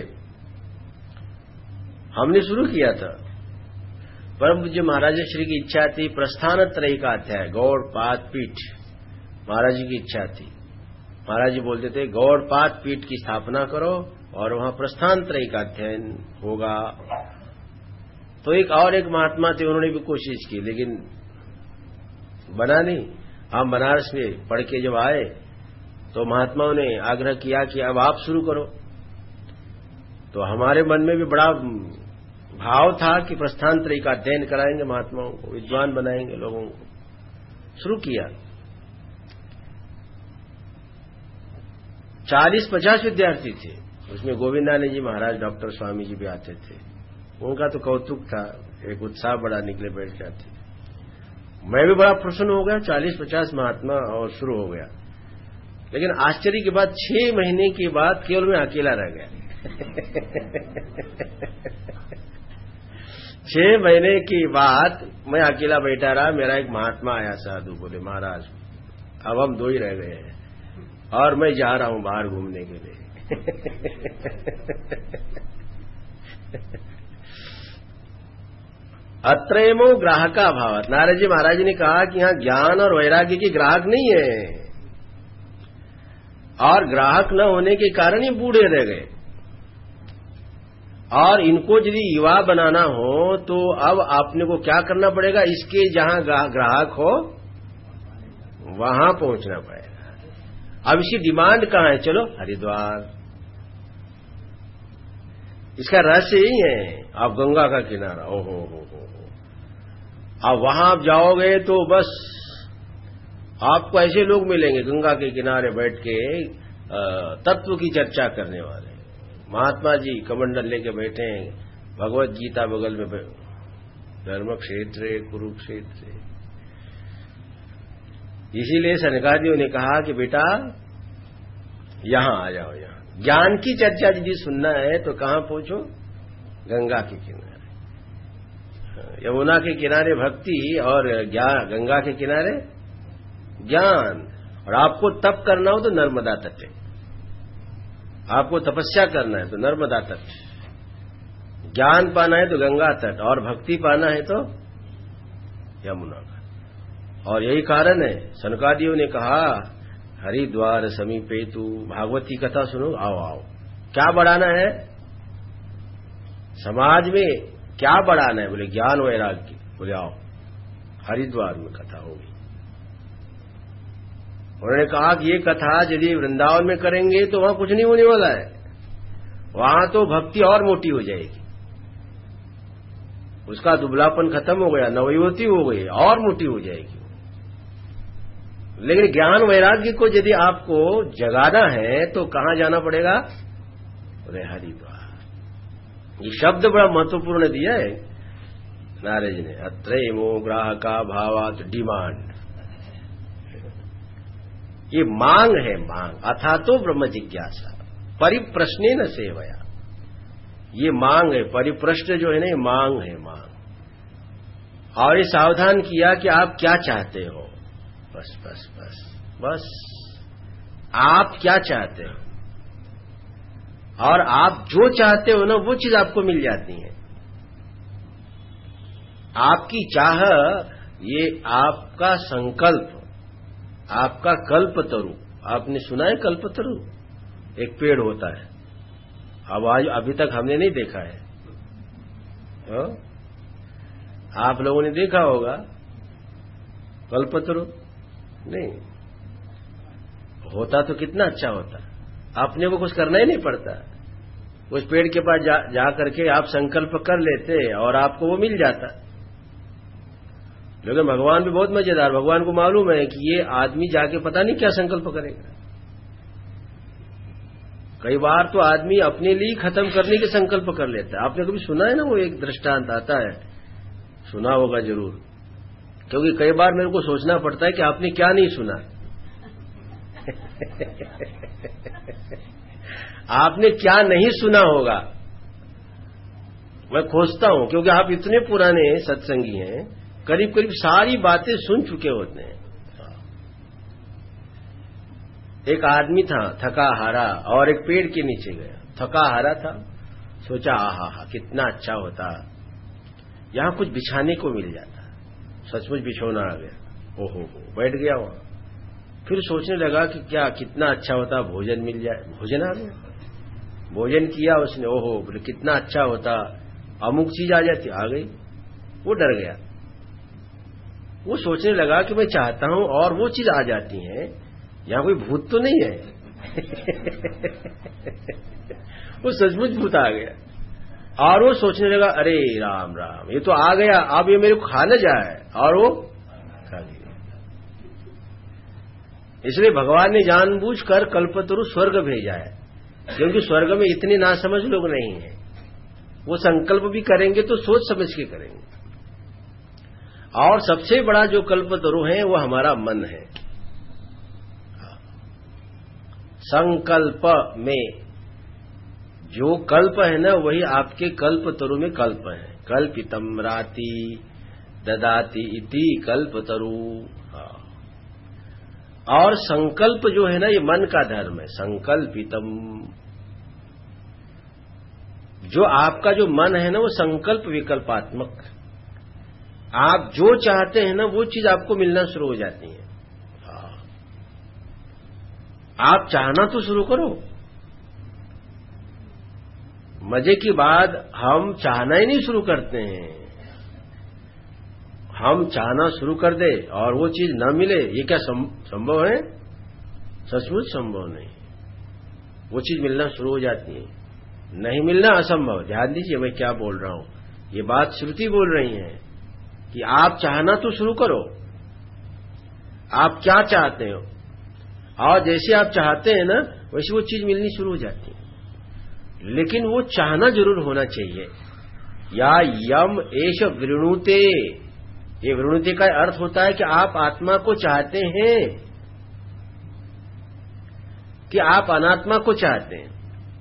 हमने शुरू किया था, परम पूज्य महाराज श्री की इच्छा थी प्रस्थान त्रयी का अध्याय, गौड़पाद पीठ महाराज जी की इच्छा थी। महाराज जी बोलते थे गौड़पाद पीठ की स्थापना करो और वहां प्रस्थान त्रयी का अध्ययन होगा। तो एक और एक महात्मा थे, उन्होंने भी कोशिश की लेकिन बना नहीं। हम बनारस में पढ़ के जब आए तो महात्माओं ने आग्रह किया कि अब आप शुरू करो। तो हमारे मन में भी बड़ा भाव था कि प्रस्थान त्रयी का अध्ययन कराएंगे, महात्माओं को विद्वान बनाएंगे, लोगों को। शुरू किया। चालीस पचास विद्यार्थी थे उसमें। गोविंदानंद जी महाराज, डॉक्टर स्वामी जी भी आते थे। उनका तो कौतुक था, एक उत्साह बड़ा निकले बैठ जाते। मैं भी बड़ा प्रसन्न हो गया, चालीस पचास महात्मा, और शुरू हो गया। लेकिन आश्चर्य की बात, छह महीने के बाद केवल मैं अकेला रह गया। छह महीने की बाद मैं अकेला बैठा रहा। मेरा एक महात्मा आया, साधु, बोले महाराज अब हम दो ही रह गए हैं और मैं जा रहा हूं बाहर घूमने के लिए। अत्रयमो ग्राहका भाव। नारद जी महाराज ने कहा कि यहां ज्ञान और वैराग्य की ग्राहक नहीं है, और ग्राहक न होने के कारण ही बूढ़े रह गए। और इनको यदि युवा बनाना हो तो अब आपने को क्या करना पड़ेगा, इसके जहां ग्राहक हो वहां पहुंचना पड़ेगा। अब इसकी डिमांड कहां है, चलो हरिद्वार। इसका रहस्य यही है। आप गंगा का किनारा, ओहो हो हो अब वहां आप जाओगे तो बस आपको ऐसे लोग मिलेंगे गंगा के किनारे बैठ के तत्व की चर्चा करने वाले। महात्मा जी कमंडल लेके बैठे हैं, भगवत गीता बगल में, धर्म क्षेत्र कुरुक्षेत्र। इसीलिए सनकादियों ने कहा कि बेटा यहां आ जाओ, यहां ज्ञान की चर्चा यदि सुनना है तो कहां पहुंचो, गंगा के किनारे। यमुना के किनारे भक्ति और ज्ञान, गंगा के किनारे ज्ञान। और आपको तप करना हो तो नर्मदा तट, आपको तपस्या करना है तो नर्मदा तट, ज्ञान पाना है तो गंगा तट, और भक्ति पाना है तो यमुना का। और यही कारण है सनकादियों ने कहा हरिद्वार समीपे तू, भागवती कथा सुनो, आओ आओ। क्या बढ़ाना है समाज में, क्या बढ़ाना है, बोले ज्ञान वैराग्य। बोले आओ हरिद्वार में कथा होगी। उन्होंने कहा कि ये कथा यदि वृंदावन में करेंगे तो वहां कुछ नहीं होने वाला है, वहां तो भक्ति और मोटी हो जाएगी, उसका दुबलापन खत्म हो गया, नवयुवती हो गई, और मोटी हो जाएगी। लेकिन ज्ञान वैराग्य को यदि आपको जगाना है तो कहां जाना पड़ेगा, बोले हरिद्वार। ये शब्द बड़ा महत्वपूर्ण दिया है नारद जी ने, अत्रैमो ग्राहका भावात, डिमांड। ये मांग है, मांग। अथा तो ब्रह्म जिज्ञासा परिप्रश्ने न सेवया, ये मांग है। परिप्रश्न जो है ना, ये मांग है, मांग। और ये सावधान किया कि आप क्या चाहते हो, बस बस बस बस आप क्या चाहते हो, और आप जो चाहते हो ना वो चीज आपको मिल जाती है। आपकी चाह, ये आपका संकल्प, आपका कल्पतरु। आपने सुना है कल्पतरु, एक पेड़ होता है, अब आज अभी तक हमने नहीं देखा है, तो आप लोगों ने देखा होगा कल्पतरु? नहीं होता तो कितना अच्छा होता, अपने को कुछ करना ही नहीं पड़ता। उस पेड़ के पास जा, जा करके आप संकल्प कर लेते और आपको वो मिल जाता। लेकिन भगवान भी बहुत मजेदार, भगवान को मालूम है कि ये आदमी जाके पता नहीं क्या संकल्प करेगा। कई बार तो आदमी अपने लिए खत्म करने के संकल्प कर लेता है। आपने कभी सुना है ना, वो एक दृष्टांत आता है, सुना होगा जरूर, क्योंकि कई बार मेरे को सोचना पड़ता है कि आपने क्या नहीं सुना। आपने क्या नहीं सुना होगा, मैं खोजता हूं, क्योंकि आप इतने पुराने सत्संगी हैं, करीब करीब सारी बातें सुन चुके होते हैं। एक आदमी था थका हारा और एक पेड़ के नीचे गया, थका हारा था, सोचा आहा हा कितना अच्छा होता यहां कुछ बिछाने को मिल जाता, सचमुच बिछौना आ गया, ओहो हो, बैठ गया वहां। फिर सोचने लगा कि क्या कितना अच्छा होता भोजन मिल जाए, भोजन आ गया, भोजन किया उसने, ओहो बोले कितना अच्छा होता अमुक चीज आ जाती, आ गई, वो डर गया। वो सोचने लगा कि मैं चाहता हूं और वो चीज आ जाती है, यहां कोई भूत तो नहीं है। वो सचमुच भूत आ गया और वो सोचने लगा अरे राम राम ये तो आ गया, अब ये मेरे को खा न जाए, और वो खा लिया। इसलिए भगवान ने जानबूझकर कल्पतरु स्वर्ग भेजा है, क्योंकि स्वर्ग में इतने नासमझ लोग नहीं हैं। वो संकल्प भी करेंगे तो सोच समझ के करेंगे, और सबसे बड़ा जो कल्पतरु है वो हमारा मन है। संकल्प में जो कल्प है ना, वही आपके कल्पतरु में कल्प है। कल्पितम राति ददाति इति कल्पतरु। और संकल्प जो है ना, ये मन का धर्म है। संकल्पितम, जो आपका जो मन है ना, वो संकल्प विकल्पात्मक, आप जो चाहते हैं ना वो चीज आपको मिलना शुरू हो जाती है। आप चाहना तो शुरू करो। मजे की बात, हम चाहना ही नहीं शुरू करते हैं। हम चाहना शुरू कर दे और वो चीज न मिले, ये क्या संभव है? सचमुच संभव नहीं। वो चीज मिलना शुरू हो जाती है, नहीं मिलना असंभव। ध्यान दीजिए मैं क्या बोल रहा हूं, ये बात श्रुति बोल रही है कि आप चाहना तो शुरू करो। आप क्या चाहते हो, और जैसे आप चाहते हैं ना वैसे वो चीज मिलनी शुरू हो जाती है। लेकिन वो चाहना जरूर होना चाहिए। या यम एष वृणुते, ये वृणुते का अर्थ होता है कि आप आत्मा को चाहते हैं कि आप अनात्मा को चाहते हैं।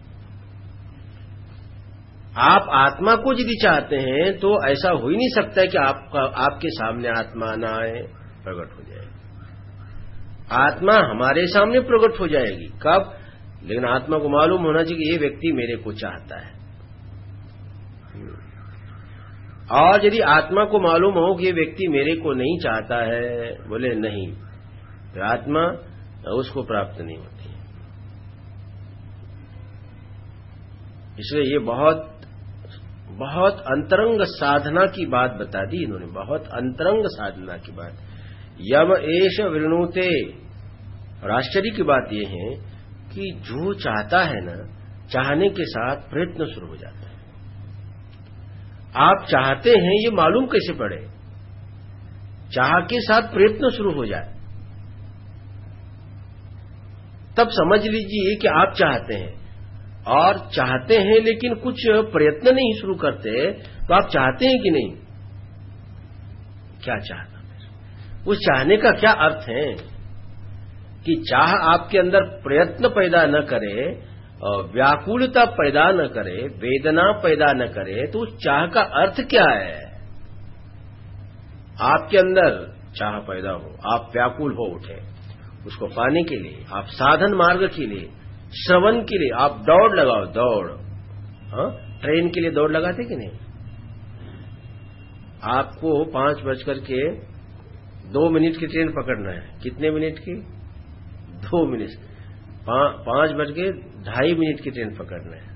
आप आत्मा को यदि चाहते हैं तो ऐसा हो ही नहीं सकता है कि आपका आपके सामने आत्मा ना आए, प्रकट हो जाए। आत्मा हमारे सामने प्रकट हो जाएगी, कब? लेकिन आत्मा को मालूम होना चाहिए कि ये व्यक्ति मेरे को चाहता है। और यदि आत्मा को मालूम हो कि ये व्यक्ति मेरे को नहीं चाहता है, बोले नहीं, तो आत्मा उसको प्राप्त नहीं होती। इसलिए ये बहुत बहुत अंतरंग साधना की बात बता दी इन्होंने, बहुत अंतरंग साधना की बात। यम एष वृणुते। और आश्चर्य की बात यह है कि जो चाहता है ना, चाहने के साथ प्रयत्न शुरू हो जाता है। आप चाहते हैं ये मालूम कैसे पड़े? चाह के साथ प्रयत्न शुरू हो जाए, तब समझ लीजिए कि आप चाहते हैं। और चाहते हैं लेकिन कुछ प्रयत्न नहीं शुरू करते, तो आप चाहते हैं कि नहीं? क्या चाहना? उस चाहने का क्या अर्थ है? कि चाह आपके अंदर प्रयत्न पैदा न करे, व्याकुलता पैदा न करे, वेदना पैदा न करे, तो उस चाह का अर्थ क्या है? आपके अंदर चाह पैदा हो, आप व्याकुल हो उठे उसको पाने के लिए, आप साधन मार्ग के लिए, श्रवण के लिए आप दौड़ लगाओ, दौड़। हाँ, ट्रेन के लिए दौड़ लगाते कि नहीं? आपको पांच बजकर के दो मिनट की ट्रेन पकड़ना है। कितने मिनट की? दो मिनट। पा, पांच बज के ढाई मिनट की ट्रेन पकड़ना है,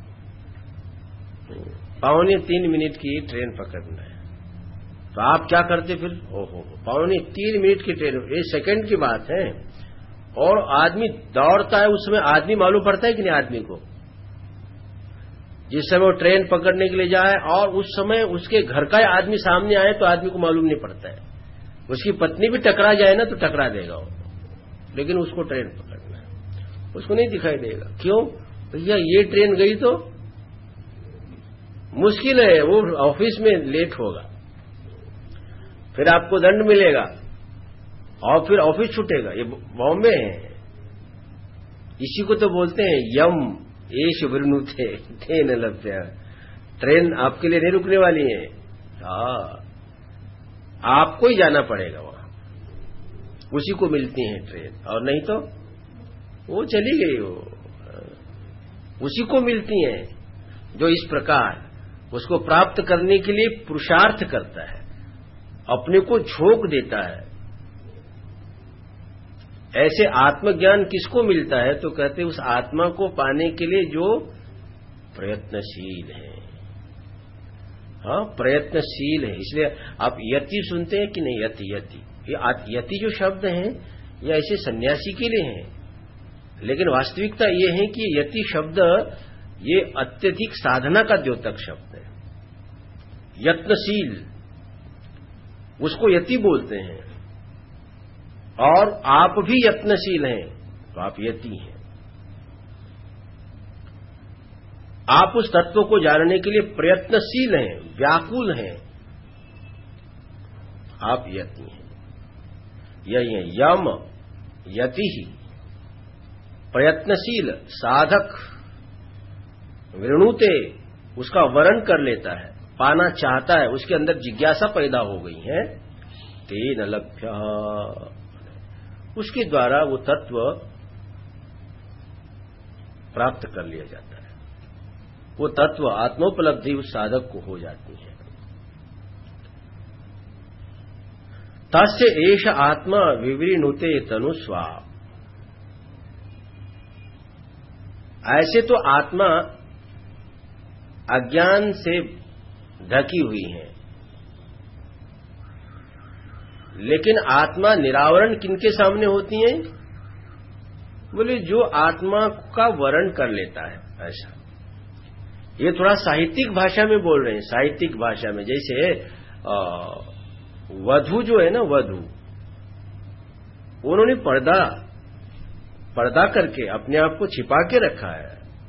पौने तीन मिनट की ट्रेन पकड़ना है। तो आप क्या करते फिर? ओहो, पौने तीन मिनट की ट्रेन, ये सेकंड की बात है। और आदमी दौड़ता है, उस समय आदमी मालूम पड़ता है कि नहीं आदमी को? जिस समय वो ट्रेन पकड़ने के लिए जाए और उस समय उसके घर का आदमी सामने आए तो आदमी को मालूम नहीं पड़ता है। उसकी पत्नी भी टकरा जाए ना तो टकरा देगा वो, लेकिन उसको ट्रेन पकड़ना है, उसको नहीं दिखाई देगा। क्यों? भैया ये ट्रेन गई तो मुश्किल है, वो ऑफिस में लेट होगा, फिर आपको दंड मिलेगा और फिर ऑफिस छूटेगा। ये बॉम्बे है, इसी को तो बोलते हैं यम एश वृणुते तेन लभ्य। ट्रेन आपके लिए नहीं रुकने वाली है, हाँ आपको ही जाना पड़ेगा वहां, उसी को मिलती है ट्रेन, और नहीं तो वो चली गई, वो उसी को मिलती हैं जो इस प्रकार उसको प्राप्त करने के लिए पुरुषार्थ करता है, अपने को झोंक देता है। ऐसे आत्मज्ञान किसको मिलता है? तो कहते हैं उस आत्मा को पाने के लिए जो प्रयत्नशील है। हाँ, प्रयत्नशील है। इसलिए आप यति सुनते हैं कि नहीं? यति यति ये यति जो शब्द हैं ये ऐसे सन्यासी के लिए हैं, लेकिन वास्तविकता ये है कि यति शब्द ये अत्यधिक साधना का द्योतक शब्द है। यत्नशील उसको यति बोलते हैं, और आप भी यत्नशील हैं तो आप यति हैं। आप उस तत्व को जानने के लिए प्रयत्नशील हैं, व्याकुल हैं, आप यति हैं। यही है यम यति ही, प्रयत्नशील साधक, वृणुते उसका वरण कर लेता है, पाना चाहता है, उसके अंदर जिज्ञासा पैदा हो गई है। तेन लभ्य, उसके द्वारा वो तत्व प्राप्त कर लिया जाता है। वो तत्व आत्मोपलब्धि उस साधक को हो जाती है। तस्य एष आत्मा विवृणुते तनुस्वा। ऐसे तो आत्मा अज्ञान से ढकी हुई है, लेकिन आत्मा निरावरण किनके सामने होती है? बोले जो आत्मा का वरण कर लेता है। ऐसा ये थोड़ा साहित्यिक भाषा में बोल रहे हैं, साहित्यिक भाषा में। जैसे आ, वधू जो है ना, वधू, उन्होंने पर्दा पर्दा करके अपने आप को छिपा के रखा है,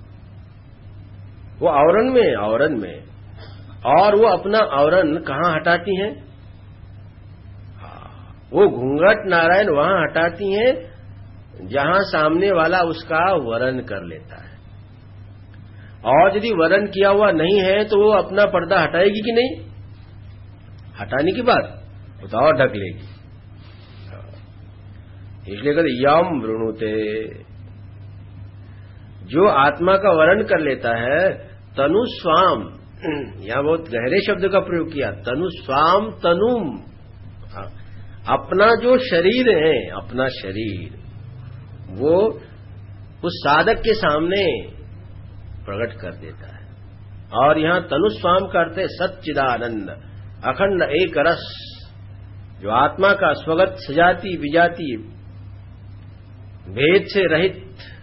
वो आवरण में आवरण में और वो अपना आवरण कहां हटाती हैं? वो घूंघट नारायण वहां हटाती हैं जहां सामने वाला उसका वरण कर लेता है। और यदि वरण किया हुआ नहीं है तो वो अपना पर्दा हटाएगी कि नहीं? हटाने की बात वो तो और ढक लेगी। इसलिए कहते यम वृणुते, जो आत्मा का वरण कर लेता है। तनु स्वाम, यहां बहुत गहरे शब्द का प्रयोग किया। तनु स्वाम तनुम, अपना जो शरीर है, अपना शरीर वो उस साधक के सामने प्रकट कर देता है। और यहां तनुस्वाम करते सच्चिदानंद, अखंड एक रस, जो आत्मा का स्वगत सजाति विजाति भेद से रहित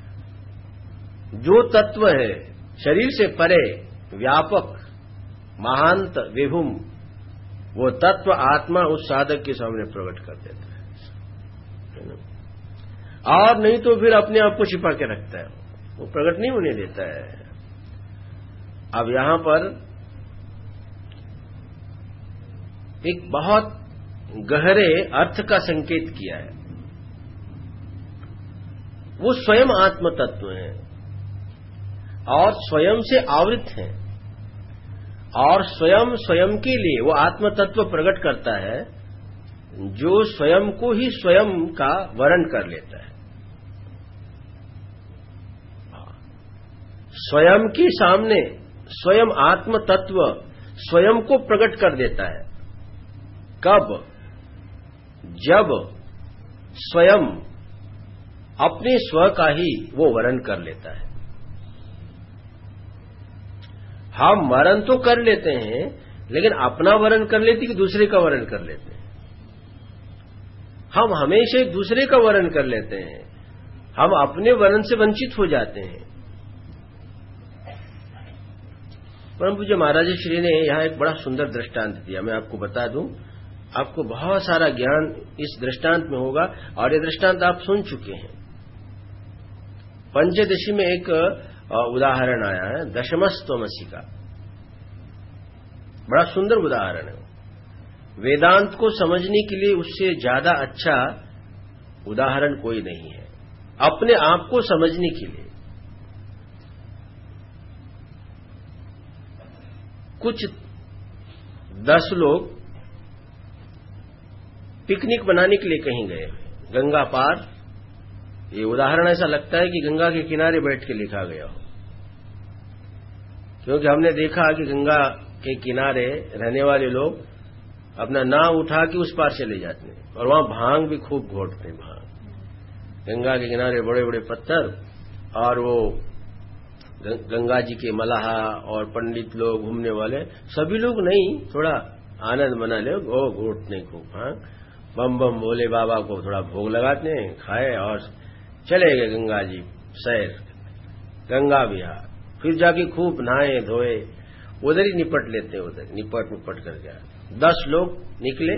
जो तत्व है, शरीर से परे व्यापक महांत विभुम, वो तत्व आत्मा उस साधक के सामने प्रकट कर देता है। और नहीं तो फिर अपने आप को छिपा के रखता है, वो प्रकट नहीं होने देता है। अब यहां पर एक बहुत गहरे अर्थ का संकेत किया है। वो स्वयं आत्म तत्व है और स्वयं से आवृत है, और स्वयं स्वयं के लिए वो आत्म तत्व प्रकट करता है जो स्वयं को ही स्वयं का वर्ण कर लेता है। स्वयं के सामने स्वयं आत्म तत्व स्वयं को प्रकट कर देता है। कब? जब स्वयं अपने स्व का ही वो वर्ण कर लेता है। हम वर्ण तो कर लेते हैं, लेकिन अपना वर्ण कर लेते कि दूसरे का वर्ण कर लेते हैं? हम हमेशा एक दूसरे का वर्ण कर लेते हैं, हम अपने वर्ण से वंचित हो जाते हैं। परम पूज्य महाराज श्री ने यहां एक बड़ा सुंदर दृष्टांत दिया, मैं आपको बता दूं। आपको बहुत सारा ज्ञान इस दृष्टांत में होगा, और ये दृष्टांत आप सुन चुके हैं। पंचदशी में एक उदाहरण आया है दशमस्तमसी का, बड़ा सुंदर उदाहरण है। वेदांत को समझने के लिए उससे ज्यादा अच्छा उदाहरण कोई नहीं है, अपने आप को समझने के लिए। कुछ दस लोग पिकनिक बनाने के लिए कहीं गए, गंगा पार। ये उदाहरण ऐसा लगता है कि गंगा के किनारे बैठ के लिखा गया हो, क्योंकि हमने देखा कि गंगा के किनारे रहने वाले लोग अपना नाव उठा के उस पार चले जाते हैं और वहां भांग भी खूब घोटते हैं। भांग गंगा के किनारे बड़े बड़े पत्थर, और वो गंगा जी के मलाहा और पंडित लोग, घूमने वाले सभी लोग नहीं, थोड़ा आनंद मना ले, वो घोटने को भांग, बम बम भोले बाबा को थोड़ा भोग लगाते हैं, खाए और चले गए गंगा जी सैर, गंगा विहार। फिर जाके खूब नहाए धोए, उधर ही निपट लेते हैं, उधर निपट निपट कर गया। दस लोग निकले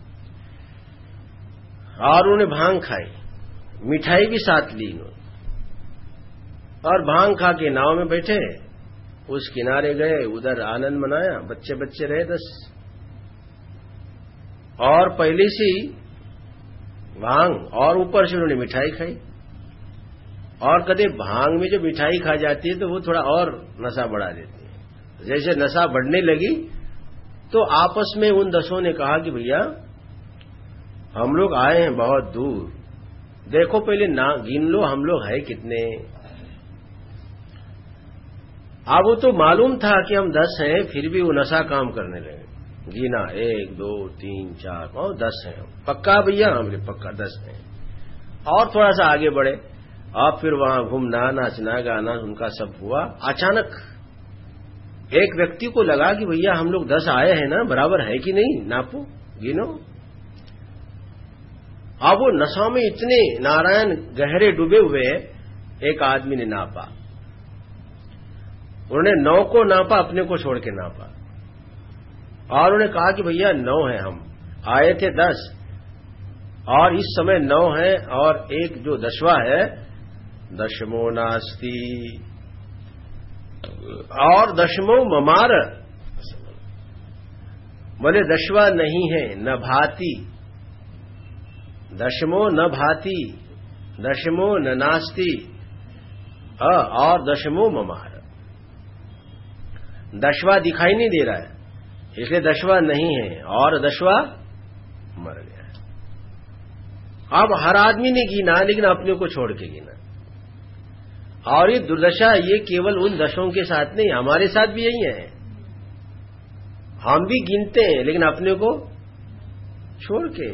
और उन्हें भांग खाई, मिठाई भी साथ ली इन्होंने, और भांग खा के नाव में बैठे, उस किनारे गए, उधर आनंद मनाया। बच्चे बच्चे रहे दस, और पहले से ही भांग और ऊपर से उन्होंने मिठाई खाई। और कदे भांग में जो मिठाई खा जाती है तो वो थोड़ा और नशा बढ़ा देती है। जैसे नशा बढ़ने लगी तो आपस में उन दसों ने कहा कि भैया हम लोग आए हैं बहुत दूर, देखो पहले ना गिन लो हम लोग है कितने। अब वो तो मालूम था कि हम दस हैं, फिर भी वो नशा काम करने लगे। गिना, एक दो तीन चार पांच, दस हैं, पक्का भैया हमने पक्का दस हैं। और थोड़ा सा आगे बढ़े, अब फिर वहां घूमना, नाचना, गाना उनका सब हुआ। अचानक एक व्यक्ति को लगा कि भैया हम लोग दस आए हैं ना, बराबर है कि नहीं, नापो गिनो। अब वो नशा में इतने नारायण गहरे डूबे हुए, एक आदमी ने नापा, उन्होंने नौ को नापा, अपने को छोड़ के नापा, और उन्होंने कहा कि भैया नौ है, हम आए थे दस और इस समय नौ है, और एक जो दसवां है दशमो नास्ति, और दशमो ममार, बोले दशवा नहीं है, न भाती, दशमो न भाती, दशमो न नास्ति, और दशमो ममार। दशवा दिखाई नहीं दे रहा है, इसलिए दशवा नहीं है, और दशवा मर गया। अब हर आदमी ने गिना, लेकिन अपने को छोड़ के गिना। और ये दुर्दशा ये केवल उन दशों के साथ नहीं, हमारे साथ भी यही है। हम भी गिनते हैं लेकिन अपने को छोड़ के,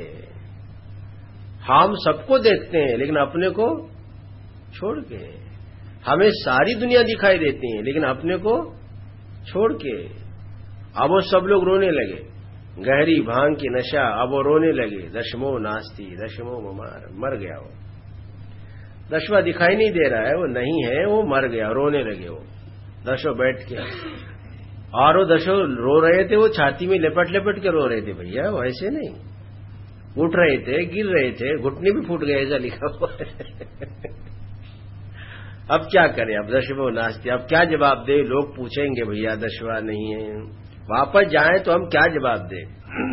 हम सबको देखते हैं लेकिन अपने को छोड़ के, हमें सारी दुनिया दिखाई देती है लेकिन अपने को छोड़ के। अब वो सब लोग रोने लगे, गहरी भांग की नशा, अब वो रोने लगे, दशमो नास्ति दशमो ममार, मर गया वो। दशवा दिखाई नहीं दे रहा है, वो नहीं है, वो मर गया, रोने लगे वो दशो बैठ के। और वो दशो रो रहे थे, वो छाती में लिपट लिपट के रो रहे थे भैया, वो ऐसे नहीं, उठ रहे थे, गिर रहे थे, घुटने भी फूट गए, ऐसा लिखा हुआ है। अब क्या करें, अब दशमो नास्ति, अब क्या जवाब दे? लोग पूछेंगे भैया दशवा नहीं है, वापस जाएं तो हम क्या जवाब दें?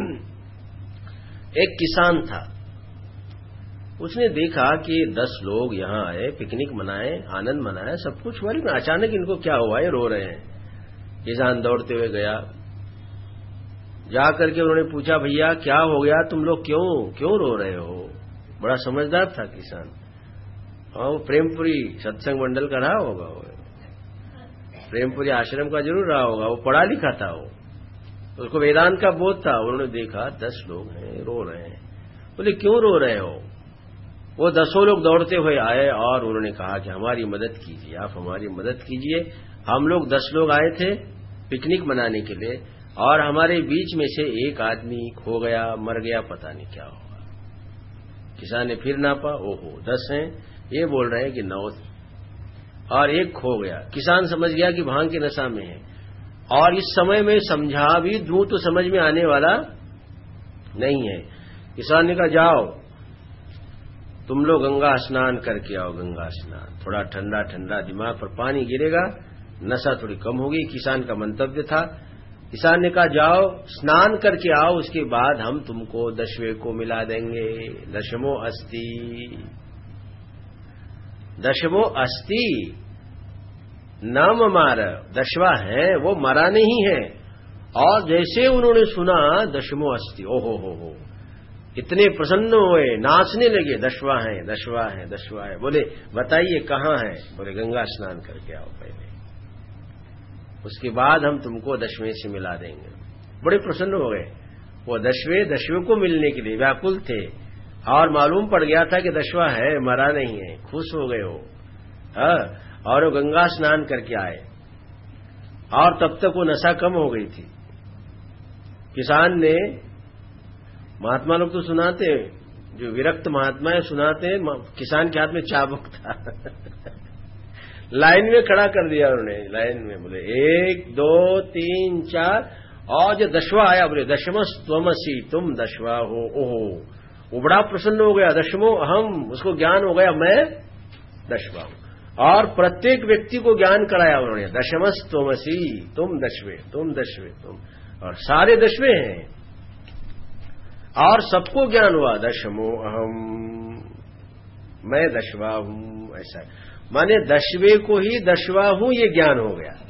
एक किसान था, उसने देखा कि दस लोग यहां आए, पिकनिक मनाए, आनंद मनाए, सब कुछ हुआ, लेकिन अचानक इनको क्या हुआ, ये रो रहे हैं। किसान दौड़ते हुए गया, जाकर के उन्होंने पूछा भैया क्या हो गया, तुम लोग क्यों क्यों रो रहे हो? बड़ा समझदार था किसान, और वो प्रेमपुरी सत्संग मंडल का रहा होगा, वो प्रेमपुरी आश्रम का जरूर रहा होगा, वो पढ़ा लिखा था, वो उसको वेदांत का बोध था। उन्होंने देखा दस लोग हैं रो रहे हैं, बोले क्यों रो रहे हो? वो दसों लोग दौड़ते हुए आए और उन्होंने कहा कि हमारी मदद कीजिए, आप हमारी मदद कीजिए, हम लोग दस लोग आए थे पिकनिक मनाने के लिए, और हमारे बीच में से एक आदमी खो गया, मर गया, पता नहीं क्या होगा। किसान ने फिर नापा, ओहो दस हैं, ये बोल रहे हैं कि नौ, और एक खो गया। किसान समझ गया कि भांग के नशा में है, और इस समय में समझा भी दूं तो समझ में आने वाला नहीं है। किसान ने कहा जाओ तुम लोग गंगा स्नान करके आओ, गंगा स्नान, थोड़ा ठंडा ठंडा दिमाग पर पानी गिरेगा, नशा थोड़ी कम होगी। किसान का मंतव्य था। किसान ने कहा जाओ स्नान करके आओ, उसके बाद हम तुमको दशवे को मिला देंगे। दशमो अस्ति, दशमो अस्ति न ममार, दशवा है वो मरा नहीं है। और जैसे उन्होंने सुना दशमो अस्ति, ओहो हो हो, इतने प्रसन्न हुए, नाचने लगे, दशवा है, दशवा है, दशवा है। बोले बताइए कहाँ है? बोले गंगा स्नान करके आओ पहले, उसके बाद हम तुमको दशवें से मिला देंगे। बड़े प्रसन्न हो गए। वो दशवे दशवे को मिलने के लिए व्याकुल थे, और मालूम पड़ गया था कि दशवा है, मरा नहीं है। खुश हो गए हो। हाँ, और वो गंगा स्नान करके आए, और तब तक वो नशा कम हो गई थी। किसान ने, महात्मा लोग तो सुनाते, जो विरक्त महात्मा है सुनाते, किसान के हाथ में चाबुक था लाइन में खड़ा कर दिया उन्होंने, लाइन में। बोले एक दो तीन चार, और जो दशवा आया बोले दशमस त्वमसि, तुम दशवा हो। ओहो, वो बड़ा प्रसन्न हो गया। दशमो अहम, उसको ज्ञान हो गया मैं दशवा हूं। और प्रत्येक व्यक्ति को ज्ञान कराया उन्होंने, दशमस त्वमसि, तुम दशवे, तुम दशवे, तुम, और सारे दशवे हैं। और सबको ज्ञान हुआ, दशमो अहम, मैं दशवा हूं। ऐसा माने दशवे को ही दशवा हूं, ये ज्ञान हो गया।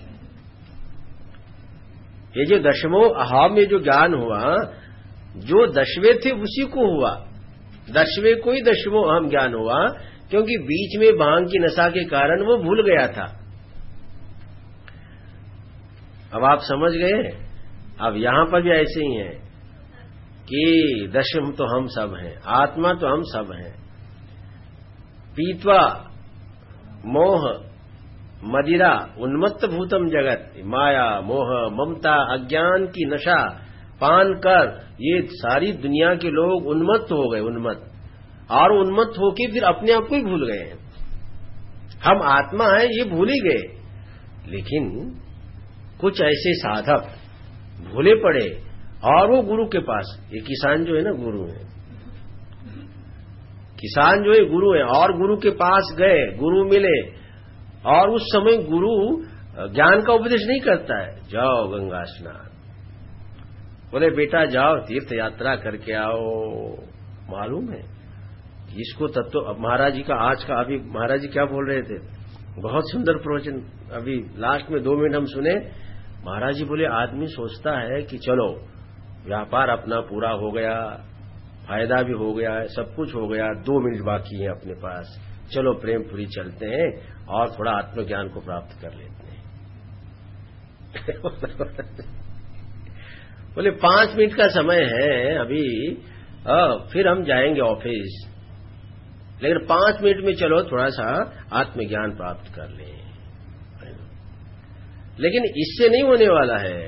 ये जो दशमो अहम में जो ज्ञान हुआ, जो दशवे थे उसी को हुआ। दशवे को ही दशमो अहम ज्ञान हुआ, क्योंकि बीच में भांग की नशा के कारण वो भूल गया था। अब आप समझ गए। अब यहां पर भी ऐसे ही है कि दशम तो हम सब हैं, आत्मा तो हम सब हैं। पीत्वा मोह मदिरा उन्मत्त भूतम जगत, माया मोह ममता अज्ञान की नशा पान कर ये सारी दुनिया के लोग उन्मत्त हो गए, उन्मत्त। और उन्मत्त होके फिर अपने आप को ही भूल गए। हम आत्मा हैं ये भूल ही गए। लेकिन कुछ ऐसे साधक भूले पड़े, और वो गुरु के पास, ये किसान जो है ना गुरु है, किसान जो है गुरु है, और गुरु के पास गए, गुरु मिले। और उस समय गुरु ज्ञान का उपदेश नहीं करता है, जाओ गंगा स्नान, बोले बेटा जाओ तीर्थ यात्रा करके आओ। मालूम है इसको तत्व। अब महाराज जी का आज का, अभी महाराज जी क्या बोल रहे थे, बहुत सुंदर प्रवचन, अभी लास्ट में दो मिनट हम सुने। महाराज जी बोले आदमी सोचता है कि चलो व्यापार अपना पूरा हो गया, फायदा भी हो गया है, सब कुछ हो गया, दो मिनट बाकी है अपने पास, चलो प्रेमपुरी चलते हैं और थोड़ा आत्मज्ञान को प्राप्त कर लेते हैं बोले पांच मिनट का समय है अभी, आ, फिर हम जाएंगे ऑफिस, लेकिन पांच मिनट में चलो थोड़ा सा आत्मज्ञान प्राप्त कर लें। लेकिन इससे नहीं होने वाला है।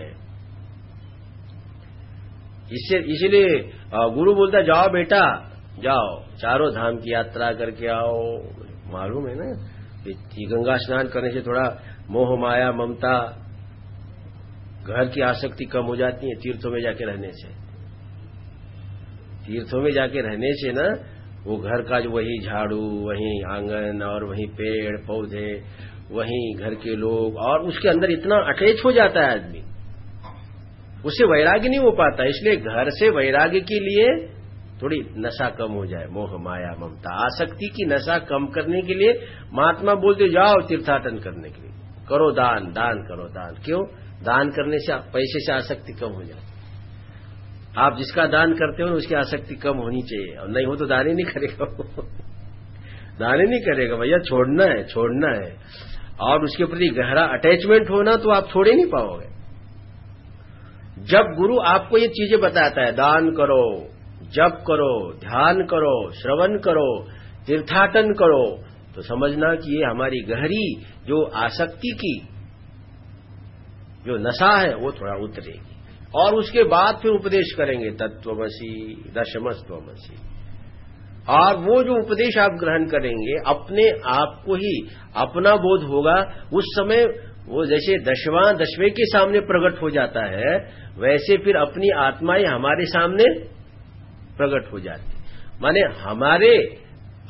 इससे इसलिए गुरु बोलता जाओ बेटा जाओ, चारों धाम की यात्रा करके आओ। मालूम है ना कि गंगा स्नान करने से थोड़ा मोह माया ममता, घर की आसक्ति कम हो जाती है तीर्थों में जाके रहने से। तीर्थों में जाके रहने से ना वो घर का जो वही झाड़ू, वही आंगन और वही पेड़ पौधे, वही घर के लोग, और उसके अंदर इतना अटैच हो जाता है आदमी, उससे वैराग्य नहीं हो पाता। इसलिए घर से वैराग्य के लिए थोड़ी नशा कम हो जाए, मोह माया ममता आसक्ति की नशा कम करने के लिए महात्मा बोलते जाओ तीर्थाटन करने के लिए, करो दान, दान करो दान। क्यों? दान करने से पैसे से आसक्ति कम हो जाती। आप जिसका दान करते हो उसकी आसक्ति कम होनी चाहिए, और नहीं हो तो दान ही नहीं करेगा दान ही नहीं करेगा। भैया छोड़ना है, छोड़ना है, और उसके प्रति गहरा अटैचमेंट होना तो आप छोड़ ही नहीं पाओगे। जब गुरु आपको ये चीजें बताता है, दान करो, जप करो, ध्यान करो, श्रवण करो, तीर्थाटन करो, तो समझना कि ये हमारी गहरी जो आसक्ति की जो नशा है वो थोड़ा उतरेगी। और उसके बाद फिर उपदेश करेंगे तत्वमसि दशमस्त्वमसि। और वो जो उपदेश आप ग्रहण करेंगे अपने आप को ही अपना बोध होगा। उस समय वो जैसे दशवां दशवें के सामने प्रकट हो जाता है, वैसे फिर अपनी आत्माएं हमारे सामने प्रकट हो जाती। माने हमारे